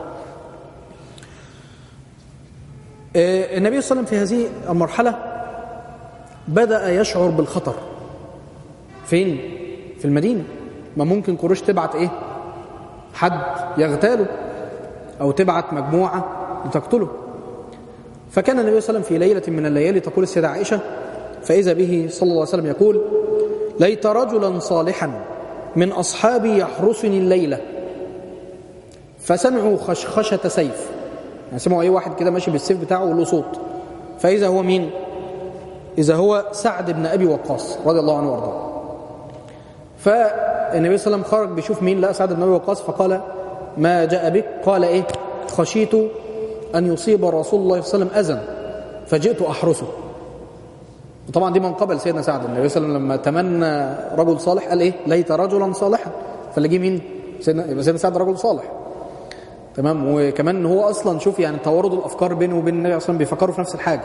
النبي صلى الله عليه وسلم في هذه المرحلة بدأ يشعر بالخطر. فين؟ في المدينة. ما ممكن قريش تبعت إيه حد يغتاله، أو تبعت مجموعة لتقتله. فكان النبي صلى الله عليه وسلم في ليلة من الليالي، تقول السيدة عائشة، فإذا به صلى الله عليه وسلم يقول: ليت رجلا صالحا من أصحابي يحرسني الليلة. فسمعوا خشخشة سيف، يعني سمعوا أي واحد كده ماشي بالسيف بتاعه وله صوت. فإذا هو مين؟ إذا هو سعد بن أبي وقاص رضي الله عنه وارضاه. فالنبي صلى الله عليه وسلم خرج بيشوف مين، لا سعد بن أبي وقاص. فقال: ما جاء بك؟ قال: إيه، خشيت أن يصيب رسول الله صلى الله عليه وسلم أذى فجئت أحرسه. وطبعا دي من قبل سيدنا سعد. النبي صلى الله عليه وسلم لما تمنى رجل صالح قال إيه، ليت رجلا صالحا. فاللي جه مين؟ سيدنا سعد رجل صالح. تمام. وكمان هو أصلا شوف يعني توارد الأفكار بينه وبين النبي أصلا بيفكروا في نفس الحاجة.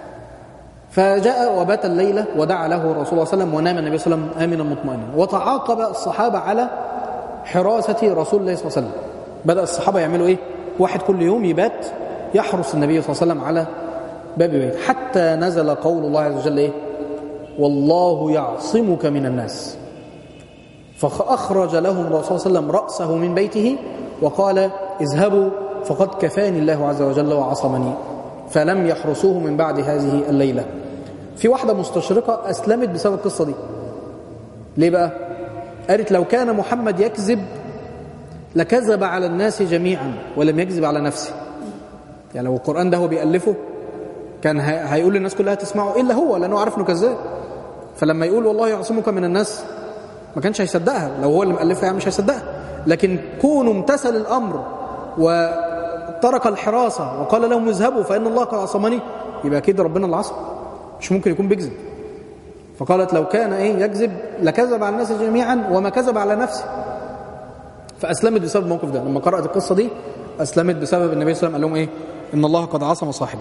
فجاء وبات الليلة ودعا له رسول الله صلى الله عليه وسلم، ونام النبي صلى الله عليه وسلم آمنا مطمئنا. وتعاقب الصحابة على حراسة رسول الله صلى الله عليه وسلم. بدأ الصحابة يعملوا إيه، واحد كل يوم يبات يحرس النبي صلى الله عليه وسلم على باب بيت، حتى نزل قول الله عز وجل إيه، والله يعصمك من الناس. فأخرج لهم الرسول صلى الله عليه وسلم رأسه من بيته وقال: اذهبوا فقد كفاني الله عز وجل وعصمني. فلم يحرسوه من بعد هذه الليلة. في واحدة مستشرقة أسلمت بسبب القصة دي. ليه بقى؟ قالت: لو كان محمد يكذب لكذب على الناس جميعا ولم يكذب على نفسه. يعني لو القرآن ده هو بيألفه كان هيقول للناس كلها تسمعه إلا هو، لأنه عارف إنه كذاب. فلما يقول والله يعصمك من الناس ما كانش هيصدقها. لو هو اللي مألفها يعني مش هيصدقها. لكن كونه امتثل الأمر وترك الحراسة وقال لهم اذهبوا فإن الله قد عصمني، يبقى كده ربنا اللي عصم، مش ممكن يكون بيكذب. فقالت: لو كان يكذب لكذب على الناس جميعا وما كذب على نفسه. فأسلمت بسبب الموقف ده. لما قرأت القصة دي أسلمت بسبب النبي صلى الله عليه وسلم قال لهم إن الله قد عصم صاحبه.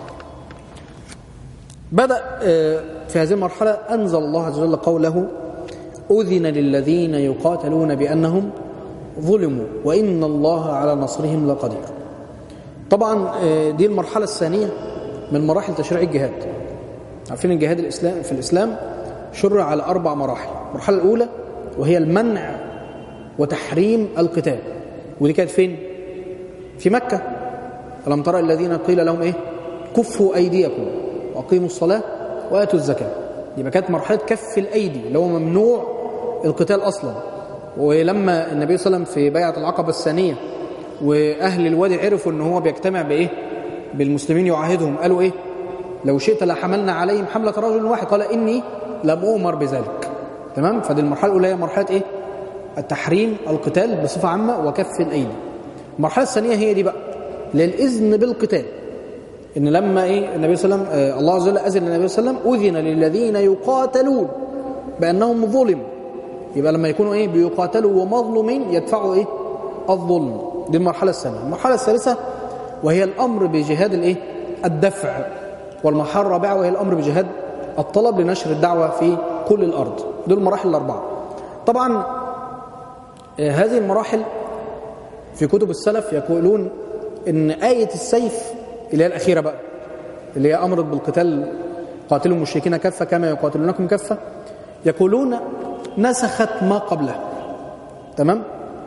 بدأ في هذه المرحلة أنزل الله عز وجل قوله: أذن للذين يقاتلون بأنهم ظلموا وإن الله على نصرهم لقدير. طبعا دي المرحلة الثانية من مراحل تشريع الجهاد. عارفين الجهاد الإسلام في الإسلام شرع على 4 مراحل. المرحلة الأولى وهي المنع وتحريم القتال، ودي كانت فين؟ في مكة. ألم ترى الذين قيل لهم كفوا أيديكم وأقيموا الصلاة وآتوا الزكاة. يبقى كانت مرحلة كف الأيدي اللي هو ممنوع القتال أصلا. ولما النبي صلى الله عليه وسلم في بيعة العقبة الثانية وأهل الوادي عرفوا أنه هو بيجتمع بالمسلمين يعاهدهم، قالوا لو شئت لحملنا عليهم حملة رجل واحد. قال: إني لم أؤمر بذلك. تمام. فدي المرحلة الأولى هي مرحلة التحريم القتال بصفة عامة وكف الأيدي. المرحلة الثانية هي دي بقى للإذن بالقتال. إن لما النبي صلى الله عليه وسلم الله عز وجل أذن للنبي صلى الله عليه وسلم أذن للذين يقاتلون بأنهم ظلموا. يبقى لما يكونوا بيقاتلوا ومظلومين يدفعوا الظلم. دي المرحلة الثانية. المرحلة الثالثة وهي الأمر بجهاد الدفع، والمرحلة الرابعة وهي الأمر بجهاد الطلب لنشر الدعوة في كل الأرض. دول المراحل الأربعة. طبعا هذه المراحل في كتب السلف يقولون إن آية السيف اللي هي الأخيرة بقى، اللي هي أمرت بالقتال قاتلوا المشركين كافة كما يقاتلونكم كافة، يقولون نسخت ما قبلها. تمام؟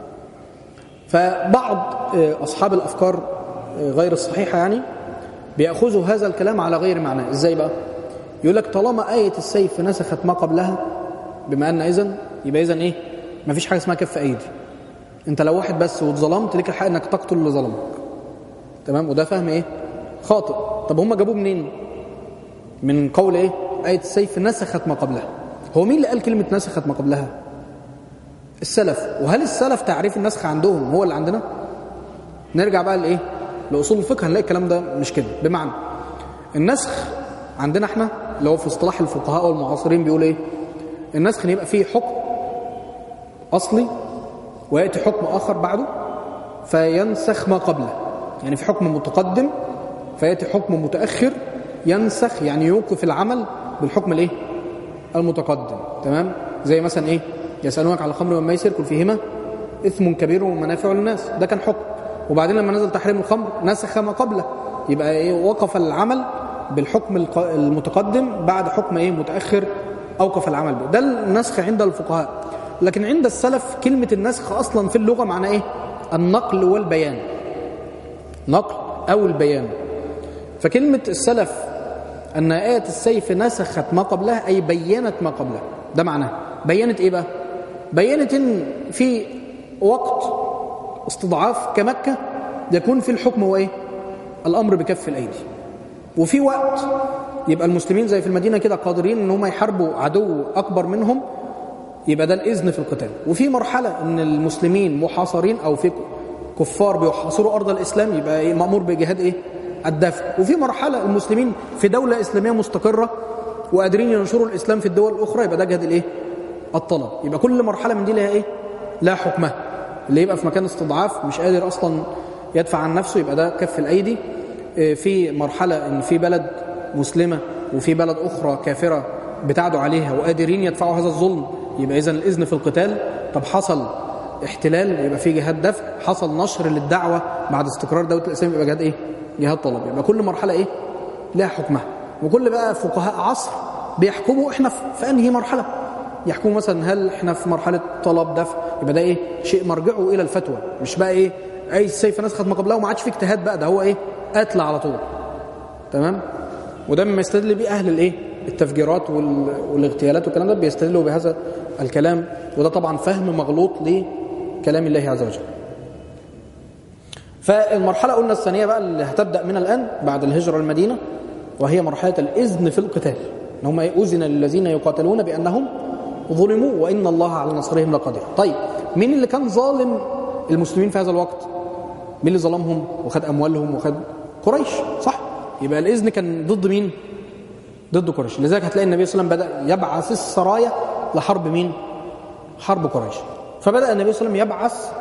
فبعض أصحاب الأفكار غير الصحيحة يعني بيأخذوا هذا الكلام على غير معناه. إزاي بقى؟ يقول لك طالما آية السيف نسخت ما قبلها، بما أن إذن يبقى إذن إيه؟ ما فيش حاجة اسمها كف أيدي. أنت لو واحد بس واتظلمت لك الحق أنك تقتل اللي ظلمك. تمام؟ وده فهم إيه؟ خاطئ. طب هم جابوه منين؟ من قول إيه؟ آية السيف نسخت ما قبلها. هو مين اللي قال كلمة نسخت ما قبلها؟ السلف. وهل السلف تعريف النسخ عندهم هو اللي عندنا؟ نرجع بقى لإيه؟ لأصول الفقه هنلاقي الكلام ده مش كده. بمعنى النسخ عندنا احنا اللي هو في اصطلاح الفقهاء والمعاصرين بيقول ايه؟ النسخ يبقى فيه حكم أصلي ويأتي حكم آخر بعده فينسخ ما قبله. يعني في حكم متقدم فيأتي حكم متأخر ينسخ، يعني يوقف العمل بالحكم الايه؟ المتقدم. تمام؟ زي مثلا ايه؟ يسألونك على الخمر والميسر قل فيهما إثم كبير ومنافع للناس. ده كان حكم. وبعدين لما نزل تحريم الخمر نسخ ما قبله، يبقى ايه؟ وقف العمل بالحكم المتقدم بعد حكم ايه؟ متأخر أوقف العمل به. ده النسخ عند الفقهاء. لكن عند السلف كلمة النسخ أصلا في اللغة معناه ايه؟ النقل والبيان. نقل أو البيان. فكلمة السلف أن آية السيف نسخت ما قبلها أي بيّنت ما قبلها. ده معناه بيّنت إيه بقى؟ بيّنت إن في وقت استضعاف كمكة يكون في الحكم هو إيه؟ الأمر بكف الأيدي. وفي وقت يبقى المسلمين زي في المدينة كده قادرين إن هم يحاربوا عدو أكبر منهم، يبقى ده الإذن في القتال. وفي مرحلة إن المسلمين محاصرين أو في كفار بيحاصروا أرض الإسلام، يبقى إيه؟ مأمور بجهاد إيه؟ الدفع. وفي مرحلة المسلمين في دولة إسلامية مستقرة وقادرين ينشروا الإسلام في الدول الأخرى، يبقى ده جهاد الإيه؟ الطلب. يبقى كل مرحلة من دي لها إيه؟ لا حكمها. اللي يبقى في مكان استضعاف مش قادر أصلا يدفع عن نفسه يبقى ده كف الأيدي. في مرحلة إن في بلد مسلمة وفي بلد أخرى كافرة بتعدوا عليها وقادرين يدفعوا هذا الظلم، يبقى إذن الإذن في القتال. طب حصل احتلال يبقى في جهاد دفع، حصل نشر للدعوة بعد استقرار دولة الإسلام يبقى جهاد إيه؟ جهاد طلب. يبقى كل مرحلة إيه؟ لها حكمها. وكل بقى فقهاء عصر بيحكموا إحنا في أنهي مرحلة. يحكموا مثلا هل إحنا في مرحلة طلب دفع، يبقى ده إيه؟ شيء مرجعه إلى الفتوى، مش بقى إيه؟ أي السيف نسخت ما قبلها وما عادش في اجتهاد بقى، ده هو إيه؟ قتل على طول. تمام؟ وده مما يستدل بيه أهل الإيه؟ التفجيرات والاغتيالات والكلام ده، بيستدلوا بهذا الكلام. وده طبعا فهم مغلوط لكلام الله عز وجل. فالمرحلة قلنا الثانية بقى اللي هتبدأ من الآن بعد الهجرة المدينة، وهي مرحلة الإذن في القتال. إن هم أذن للذين يقاتلون بأنهم ظلموا وإن الله على نصرهم لقدير. طيب مين اللي كان ظالم المسلمين في هذا الوقت؟ مين اللي ظلمهم وخد أموالهم وخد؟ قريش، صح؟ يبقى الإذن كان ضد مين؟ ضد قريش. لذلك هتلاقي النبي صلى الله عليه وسلم بدأ يبعث السرايا لحرب مين؟ حرب قريش. فبدأ النبي صلى الله عليه وسلم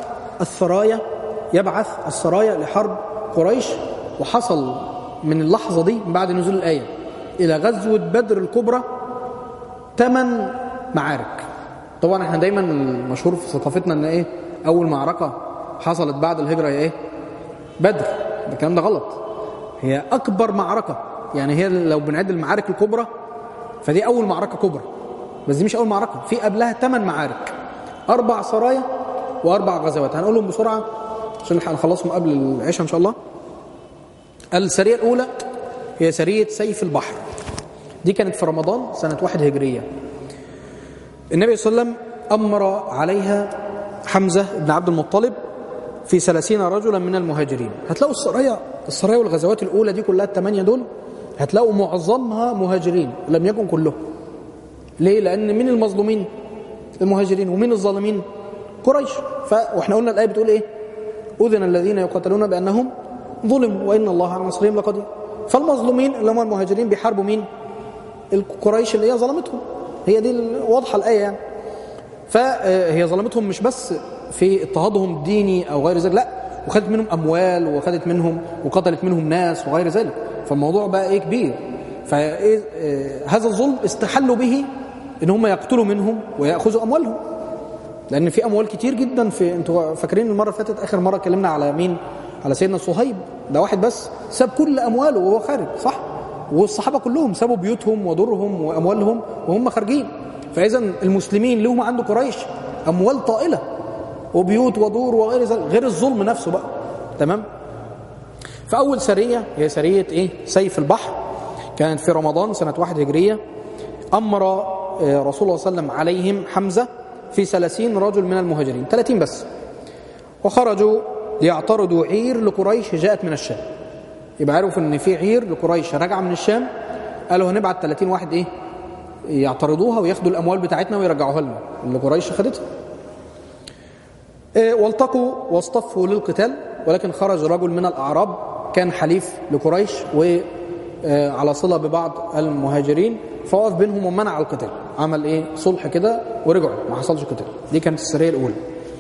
يبعث السرايا لحرب قريش. وحصل من اللحظة دي من بعد نزول الآية إلى غزوة بدر الكبرى 8 معارك. طبعا احنا دايما مشهور في ثقافتنا ان ايه؟ اول معركة حصلت بعد الهجرة هي ايه؟ بدر. الكلام ده غلط. هي اكبر معركة، يعني هي لو بنعد المعارك الكبرى فدي اول معركة كبرى، بس دي مش اول معركة، في قبلها 8 معارك، 4 سرايا و4 غزوات. هنقولهم بسرعة عشان هنخلصهم قبل العشاء ان شاء الله. السرية الاولى هي سرية سيف البحر. دي كانت في رمضان سنة 1 هجرية. النبي صلى الله عليه وسلم أمر عليها حمزة بن عبد المطلب في 30 رجلا من المهاجرين. هتلاقوا السرايا والغزوات الأولى دي كلها 8 دول هتلاقوا معظمها مهاجرين لم يكن كلهم. ليه؟ لأن من المظلومين المهاجرين ومن الظالمين قريش. واحنا قلنا الآية بتقول إيه؟ أذن الذين يقاتلون بأنهم ظلموا وإن الله على نصرهم لقدير. فالمظلومين اللي هم المهاجرين بيحاربوا مين؟ القريش اللي هي ظلمتهم. هي دي واضحة الآية يعني. فهي ظلمتهم مش بس في اضطهادهم الديني أو غير ذلك، لا، وخدت منهم أموال وخدت منهم وقتلت منهم ناس وغير ذلك. فالموضوع بقى إيه كبير. فهذا الظلم استحلوا به إن هم يقتلوا منهم ويأخذوا أموالهم، لأن في أموال كتير جدا. انتوا فاكرين المرة فاتت آخر مرة اتكلمنا على مين؟ على سيدنا صهيب، ده واحد بس ساب كل أمواله وهو خارج، صح؟ والصحابة كلهم سابوا بيوتهم ودورهم وأموالهم وهم خارجين. فإذا المسلمين لهم عند قريش أموال طائلة وبيوت ودور وغير ذلك، غير الظلم نفسه بقى. تمام. فأول سرية هي سرية إيه؟ سيف البحر، كانت في رمضان سنة 1 هجرية. أمر رسول الله صلى الله عليه وسلم عليهم حمزة في 30 رجل من المهاجرين، 30 بس، وخرجوا ليعترضوا عير لقريش جاءت من الشام. يبقى عرفوا ان في عير لقريش راجعه من الشام، قالوا هنبعت 30 واحد ايه يعترضوها وياخدوا الاموال بتاعتنا ويرجعوها لنا اللي قريش خدتها. والتقوا واصطفوا للقتال، ولكن خرج رجل من الاعراب كان حليف لقريش وعلى صله ببعض المهاجرين، فوقف بينهم ومنع القتال، عمل ايه صلح كده ورجعوا، ما حصلش قتال. دي كانت السريه الاولى.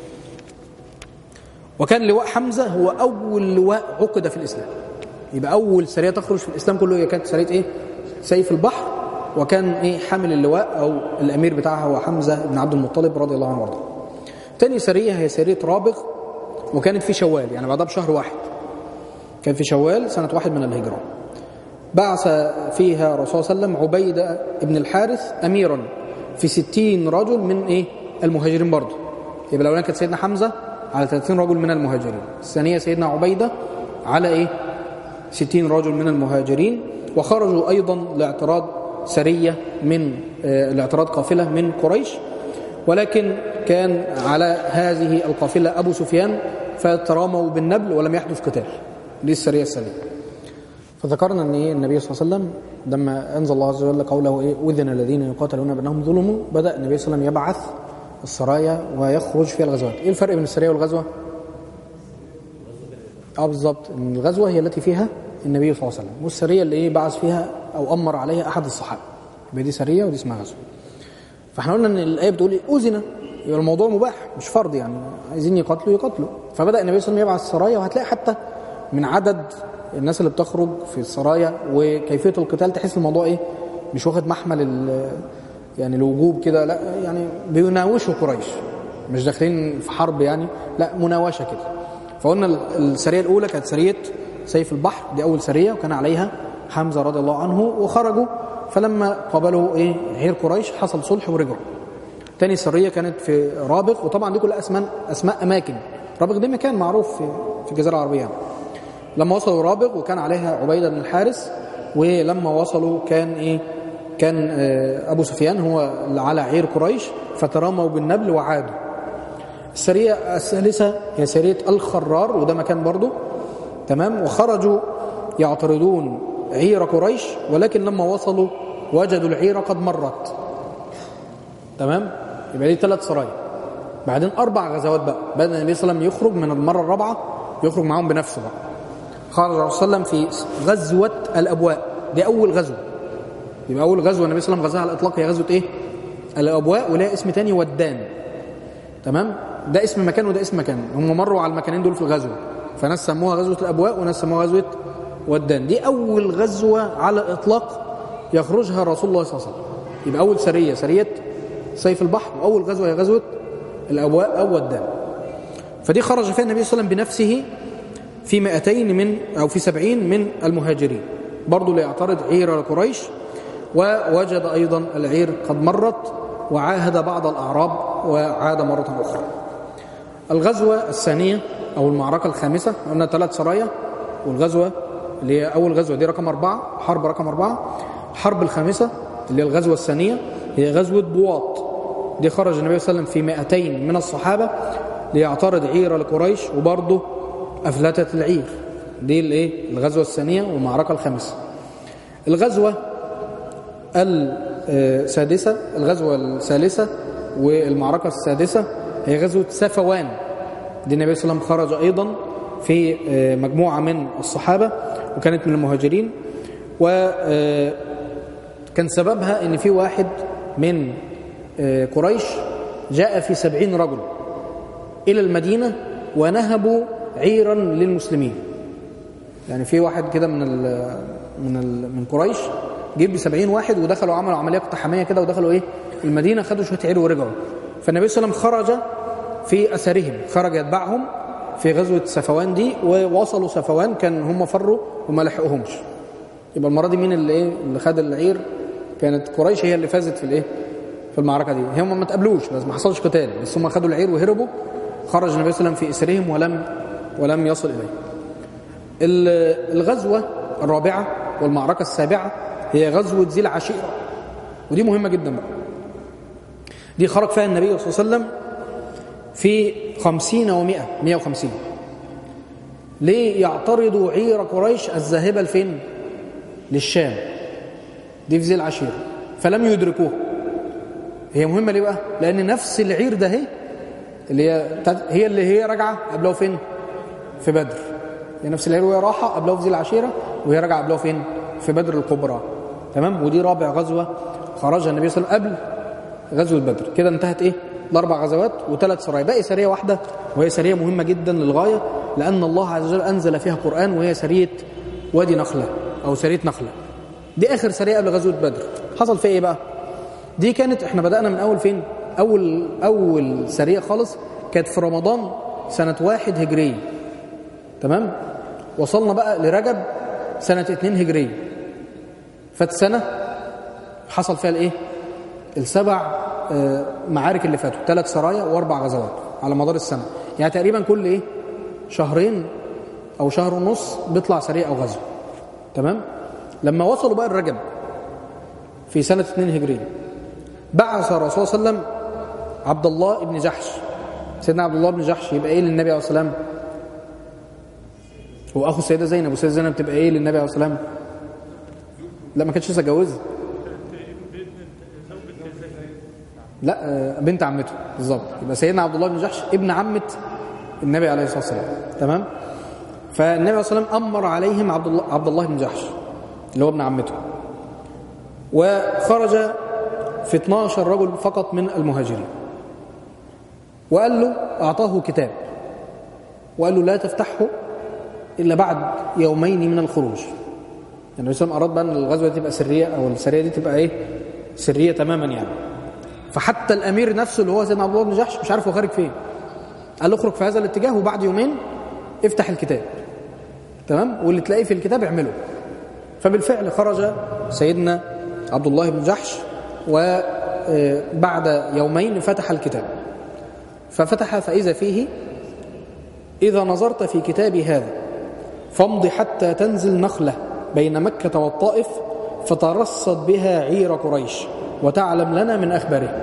وكان لواء حمزه هو اول لواء عقد في الاسلام. يبقى اول سريه تخرج في الاسلام كله هي كانت سريه ايه؟ سيف البحر. وكان ايه حامل اللواء او الامير بتاعها هو حمزه بن عبد المطلب رضي الله عنه وارضاه. تاني سريه هي سريه رابغ، وكانت في شوال، يعني بعدها بشهر واحد، كان في شوال سنه 1 من الهجره. بعث فيها الرسول صلى الله عليه وسلم عبيده بن الحارث اميرا في 60 رجل من ايه المهاجرين برضه. يبقى الاولانيه كانت سيدنا حمزه على 30 رجل من المهاجرين، الثانيه سيدنا عبيده على ايه 60 رجل من المهاجرين. وخرجوا ايضا لاعتراض سريه من الاعتراض قافله من قريش، ولكن كان على هذه القافله ابو سفيان فتراموا بالنبل ولم يحدث قتال. دي السريه الثانيه. فذكرنا ان ايه النبي صلى الله عليه وسلم لما انزل الله عز وجل قوله ايه اذن الذين يقاتلون بانهم ظلموا، بدا النبي صلى الله عليه وسلم يبعث السرايا ويخرج فيها الغزوات. ايه الفرق بين السريه والغزوه؟ بالظبط، ان الغزوه هي التي فيها النبي صلى الله عليه وسلم، والسريه اللي ايه بعث فيها او امر عليها احد الصحابه. يبقى دي سريه ودي اسمها غزوه. فاحنا قلنا ان الايه بتقول ايه اذن، يبقى الموضوع مباح مش فرض، يعني عايزين يقاتلوا. فبدا النبي صلى الله عليه وسلم يبعث السرايا، وهتلاقي حتى من عدد الناس اللي بتخرج في السرايا وكيفيه القتال تحس الموضوع ايه مش واخد محمل يعني الوجوب كده، لا، يعني بيناوشوا قريش، مش داخلين في حرب يعني، لا، مناوشه كده. فقلنا السريه الاولى كانت سريه سيف البحر، دي اول سريه، وكان عليها حمزه رضي الله عنه، وخرجوا فلما قابلوا ايه عير قريش حصل صلح ورجعوا. تاني سريه كانت في رابغ، وطبعا دي كلها اسماء اماكن. رابغ ده مكان معروف في الجزيره العربيه يعني. لما وصلوا رابغ وكان عليها عبيده بن الحارث، ولما وصلوا كان ابو سفيان هو اللي على عير قريش، فتراموا بالنبل وعادوا. السريه الثالثه هي سريه الخرار، وده مكان برضه، تمام. وخرجوا يعترضون عير قريش، ولكن لما وصلوا وجدوا العير قد مرت، تمام. يبقى دي 3 سرايا. بعدين 4 غزوات بقى، بدأ النبي صلى الله عليه وسلم يخرج من المره الرابعه، يخرج معاهم بنفسه بقى. خرج الرسول صلى الله عليه وسلم في غزوه الابواء، دي اول غزوه. يبقى اول غزوه النبي صلى الله عليه وسلم غزاها على الاطلاق هي غزوه ايه الابواء، ولها اسم تاني ودان، تمام. ده اسم مكان وده اسم مكان، هم مروا على المكانين دول في الغزوه، فناس سموها غزوه الابواء وناس سموها غزوه ودان. دي اول غزوه على الاطلاق يخرجها رسول الله صلى الله عليه وسلم. يبقى اول سريه سيف البحر، واول غزوه هي غزوه الابواء او ودان. فدي خرج فيها النبي صلى الله عليه وسلم بنفسه في 200 أو في 70 من المهاجرين، برضو ليعترض عير قريش، ووجد أيضا العير قد مرت، وعاهد بعض الأعراب وعاد مرة أخرى. الغزوة الثانية أو المعركة الخامسة، قلنا 3 سرايا، والغزوة اللي هي أول غزوة دي رقم 4، حرب رقم 4. الحرب الخامسة اللي هي الغزوة الثانية هي غزوة بواط، دي خرج النبي صلى الله عليه وسلم في 200 من الصحابة ليعترض عير لقريش، وبرضه أفلتت العير. دي الغزوة الثانية والمعركة الخامسة. الغزوة السادسة، الغزوة الثالثة والمعركة السادسة هي غزوة سفوان، دي النبي صلى الله عليه وسلم خرج أيضا في مجموعة من الصحابة وكانت من المهاجرين، وكان سببها ان في واحد من قريش جاء في 70 رجل، إلى المدينة ونهبوا عيرا للمسلمين. يعني في واحد كده من قريش جيب 70 واحد ودخلوا عملوا عملية اقتحامية كده ودخلوا المدينة، خدوا شوية عير ورجعوا. فالنبي صلى الله عليه وسلم خرج في أثرهم، خرج يتبعهم في غزوة صفوان دي، ووصلوا صفوان كان هم فروا وما لحقوهمش. يبقى المرة دي مين اللي خد العير؟ كانت قريش هي اللي فازت في المعركة دي. هم ما تقابلوش بس ما حصلش قتال، بس هم خدوا العير وهربوا. خرج النبي صلى الله عليه وسلم في أسرهم ولم يصل إليه. الغزوة الرابعة والمعركة السابعة هي غزوة ذي العشيرة، ودي مهمة جدا بقى. دي خرج فيها النبي صلى الله عليه وسلم في 50 و100 150 ليه يعترضوا عير قريش الذاهبة لفين؟ للشام. دي في ذي العشيرة، فلم يدركوه. هي مهمة ليه بقى؟ لأن نفس العير ده اللي هي راجعة قبله فين؟ في بدر. هي نفس العير وهي راحة قبله في ذي العشيرة، وهي راجعة قبله فين؟ في بدر الكبرى. تمام؟ ودي رابع غزوة خرجها النبي صلى الله عليه وسلم قبل غزوة بدر. كده انتهت الأربع غزوات و3 سرايا. باقي سرية واحدة، وهي سرية مهمة جدا للغاية، لأن الله عز وجل أنزل فيها قرآن، وهي سرية وادي نخلة أو سرية نخلة. دي آخر سرية قبل غزوة بدر. حصل فيها إيه بقى؟ دي كانت احنا بدأنا من أول فين؟ أول سرية خالص كانت في رمضان سنة 1 هجرية. تمام؟ وصلنا بقى لرجب سنة 2 هجرية. فات سنة حصل فيها ال7 معارك اللي فاتوا، 3 سرايا و4 غزوات على مدار السنة. يعني تقريبا كل شهرين أو شهر ونص بيطلع سرية أو غزو. تمام؟ لما وصلوا بقى الرجب في سنة 2 هجرية بعث الرسول صلى الله عليه وسلم عبد الله بن جحش. سيدنا عبد الله بن جحش يبقى للنبي عليه الصلاة والسلام؟ هو أخو السيدة زينب، والسيدة زينب تبقى للنبي عليه الصلاة والسلام؟ لا، ما كانتش لسه اتجوزت. لا، بنت عمته بالظبط. يبقى سيدنا عبد الله بن جحش ابن عمة النبي عليه الصلاة والسلام. تمام؟ فالنبي عليه الصلاة والسلام أمر عليهم عبد الله بن جحش اللي هو ابن عمته، وخرج في 12 رجل فقط من المهاجرين، وقال له أعطاه كتاب وقال له لا تفتحه إلا بعد يومين من الخروج. النبي صلى الله عليه وسلم أراد بقى أن الغزوة دي تبقى سرية، أو السرية دي تبقى سرية تماما يعني. فحتى الأمير نفسه اللي هو سيدنا عبد الله بن جحش مش عارف هو خارج فين، قال له اخرج في هذا الاتجاه وبعد يومين افتح الكتاب. تمام؟ واللي تلاقيه في الكتاب اعمله. فبالفعل خرج سيدنا عبد الله بن جحش، وبعد يومين فتح الكتاب. ففتح فإذا فيه: إذا نظرت في كتابي هذا فامض حتى تنزل نخلة بين مكة والطائف فترصد بها عير قريش وتعلم لنا من أخباره.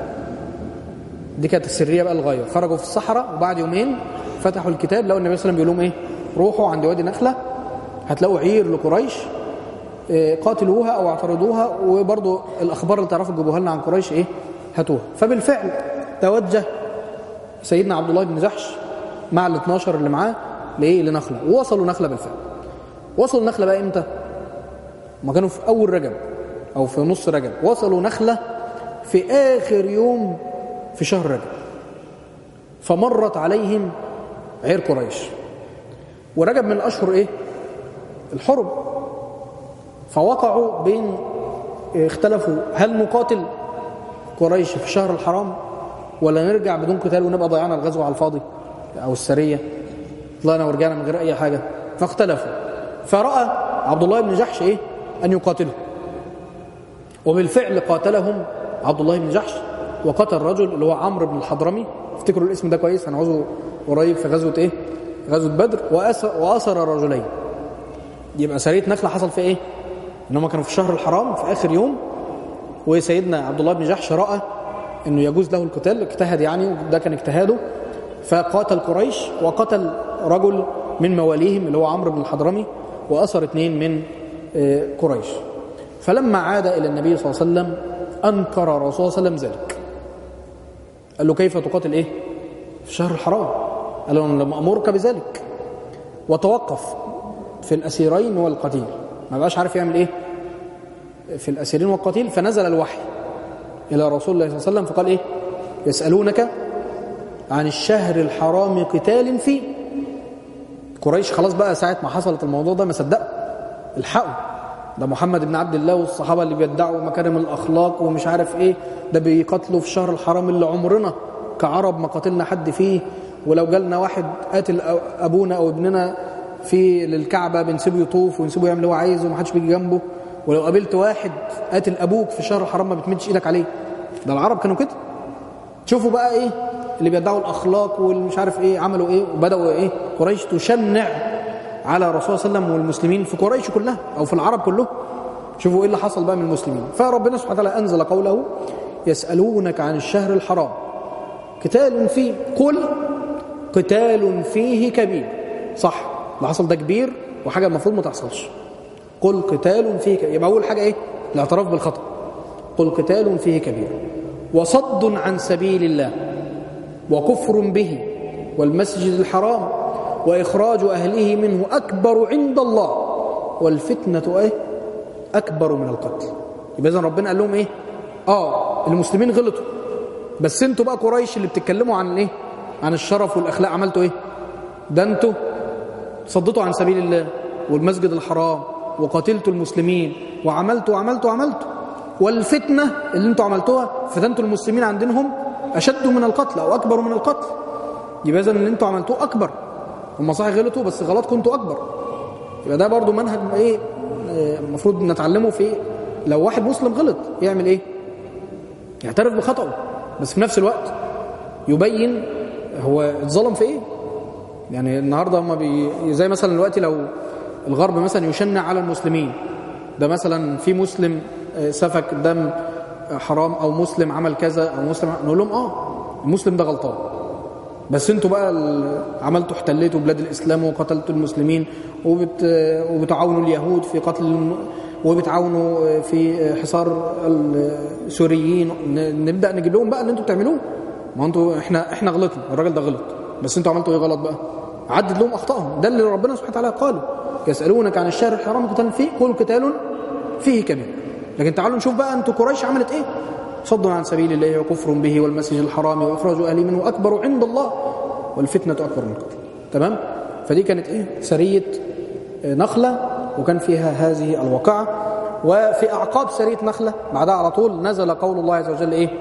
دي كانت السرية بقى الغاية. خرجوا في الصحراء وبعد يومين فتحوا الكتاب، لقوا النبي صلى الله عليه وسلم بيقول لهم روحوا عند وادي نخلة هتلاقوا عير لقريش، قاتلوها أو اعترضوها، وبرضو الأخبار اللي تعرفوا تجيبوها لنا عن قريش هاتوها. فبالفعل توجه سيدنا عبد الله بن جحش مع ال12 اللي معاه لنخلة، ووصلوا نخلة بالفعل. وصلوا نخلة بقى إمتى؟ ما كانوا في أول رجب أو في نص رجب. وصلوا نخلة في آخر يوم في شهر رجب، فمرت عليهم عير قريش. ورجب من الأشهر الحرب. فوقعوا بين اختلفوا هل نقاتل قريش في الشهر الحرام ولا نرجع بدون قتال ونبقى ضيعنا الغزو على الفاضي أو السرية، طلعنا ورجعنا من غير أي حاجة. فاختلفوا. فرأى عبد الله بن جحش أن يقاتله، وبالفعل قاتلهم عبد الله بن جحش وقتل رجل اللي هو عمرو بن الحضرمي. افتكروا الاسم ده كويس، هنعوزه قريب في غزوة غزوة بدر. وأسر رجلين. يبقى سرية نخلة حصل في إنهم كانوا في الشهر الحرام في آخر يوم، وسيدنا عبد الله بن جحش رأى إنه يجوز له القتال، اجتهد يعني، وده كان اجتهاده، فقاتل قريش وقتل رجل من مواليهم اللي هو عمرو بن الحضرمي، وأسر 2 من قريش. فلما عاد إلى النبي صلى الله عليه وسلم أنكر الرسول صلى الله عليه وسلم ذلك. قال له كيف تقاتل في الشهر الحرام؟ قال له أنا لم أمرك بذلك. وتوقف في الأسيرين والقتيل، ما بقاش عارف يعمل في الأسيرين والقتيل. فنزل الوحي إلى رسول الله صلى الله عليه وسلم فقال يسألونك عن الشهر الحرام قتال فيه. قريش خلاص بقى ساعة ما حصلت الموضوع ده ما صدقوا، الحقوا، ده محمد بن عبد الله والصحابة اللي بيدعوا مكارم الأخلاق ومش عارف إيه، ده بيقتلوا في الشهر الحرام اللي عمرنا كعرب ما قتلنا حد فيه، ولو جالنا واحد قاتل أبونا أو ابننا في للكعبة بنسيبه يطوف ونسيبه يعمل اللي هو عايزه ومحدش بيجي جنبه، ولو قابلت واحد قاتل أبوك في الشهر الحرام ما بتمدش إيدك عليه. ده العرب كانوا كده. شوفوا بقى إيه اللي بيدعوا الأخلاق والمش عارف إيه عملوا إيه، وبدأوا إيه قريش تشنع على رسول صلى الله عليه وسلم والمسلمين في قريش كلها أو في العرب كله. شوفوا إيه اللي حصل بقى من المسلمين. فربنا سبحانه وتعالى أنزل قوله يسألونك عن الشهر الحرام قتال فيه قل قتال فيه كبير. صح، اللي حصل ده كبير وحاجة المفروض ما تحصلش. قل قتال فيه كبير، يبقى أول حاجة إيه؟ الاعتراف بالخطأ. قل قتال فيه كبير وصد عن سبيل الله وكفر به والمسجد الحرام وإخراج أهله منه أكبر عند الله والفتنة إيه؟ أكبر من القتل. يبقى إذن ربنا قال لهم إيه؟ المسلمين غلطوا، بس انتوا بقى قريش اللي بتتكلموا عن إيه؟ عن الشرف والأخلاق عملتوا إيه؟ ده انتوا صدتوا عن سبيل الله والمسجد الحرام وقاتلتوا المسلمين وعملتوا والفتنة اللي انتوا عملتوها فتنتوا المسلمين عن دينهم أشد من القتل أو أكبر من القتل. يبقى إذن اللي انتوا عملتوه أكبر. هم صحيح غلطوا بس غلطكم انتوا أكبر. يبقى ده برضو منهج إيه المفروض نتعلمه في لو واحد مسلم غلط يعمل إيه؟ يعترف بخطأه، بس في نفس الوقت يبين هو اتظلم في إيه. يعني النهاردة هم زي مثلا دلوقتي لو الغرب مثلا يشنع على المسلمين، ده مثلا في مسلم سفك دم حرام أو مسلم عمل كذا أو مسلم، نقول لهم المسلم ده غلطان، بس انتوا بقى عملتوا احتليتوا بلاد الإسلام وقتلتوا المسلمين وبتعاونوا اليهود في قتل وبتعاونوا في حصار السوريين. نبدأ نجيب لهم بقى اللي انتوا بتعملوه. ما انتوا احنا غلطنا، الراجل ده غلط، بس انتوا عملتوا ايه غلط بقى؟ عدد لهم أخطائهم. ده اللي ربنا سبحانه وتعالى قاله يسألونك عن الشهر الحرام قتال فيه قل قتال فيه كبير. لكن تعالوا نشوف بقى انتوا قريش عملت ايه. صد عن سبيل الله وكفر به والمسجد الحرام واخراج اهله منه اكبر عند الله والفتنه اكبر من القتل. تمام. فدي كانت ايه سريه نخله وكان فيها هذه الواقعه. وفي اعقاب سريه نخله بعدها على طول نزل قول الله عز وجل ايه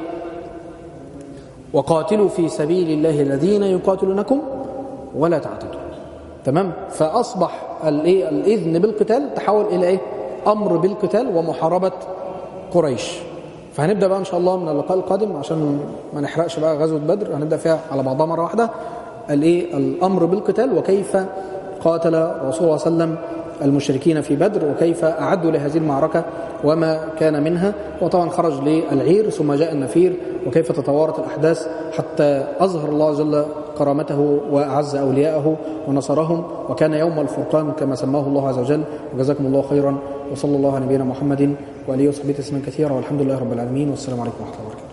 وقاتلوا في سبيل الله الذين يقاتلونكم ولا تعتدوا. تمام. فاصبح الاذن بالقتال تحول الى ايه امر بالقتال ومحاربه قريش. فهنبدأ بقى إن شاء الله من اللقاء القادم عشان ما نحرقش بقى غزوة بدر، هنبدأ فيها على بعضها مرة واحدة الأمر بالقتال وكيف قاتل رسول الله صلى الله عليه وسلم المشركين في بدر وكيف أعدوا لهذه المعركة وما كان منها. وطبعا خرج للعير ثم جاء النفير وكيف تطورت الأحداث حتى أظهر الله جل كرامته وأعز أولياءه ونصرهم وكان يوم الفرقان كما سماه الله عز وجل. وجزاكم الله خيرا وصلى الله على نبينا محمد وآله وصحبه تسليما كثيرا والحمد لله رب العالمين والسلام عليكم ورحمة الله وبركاته.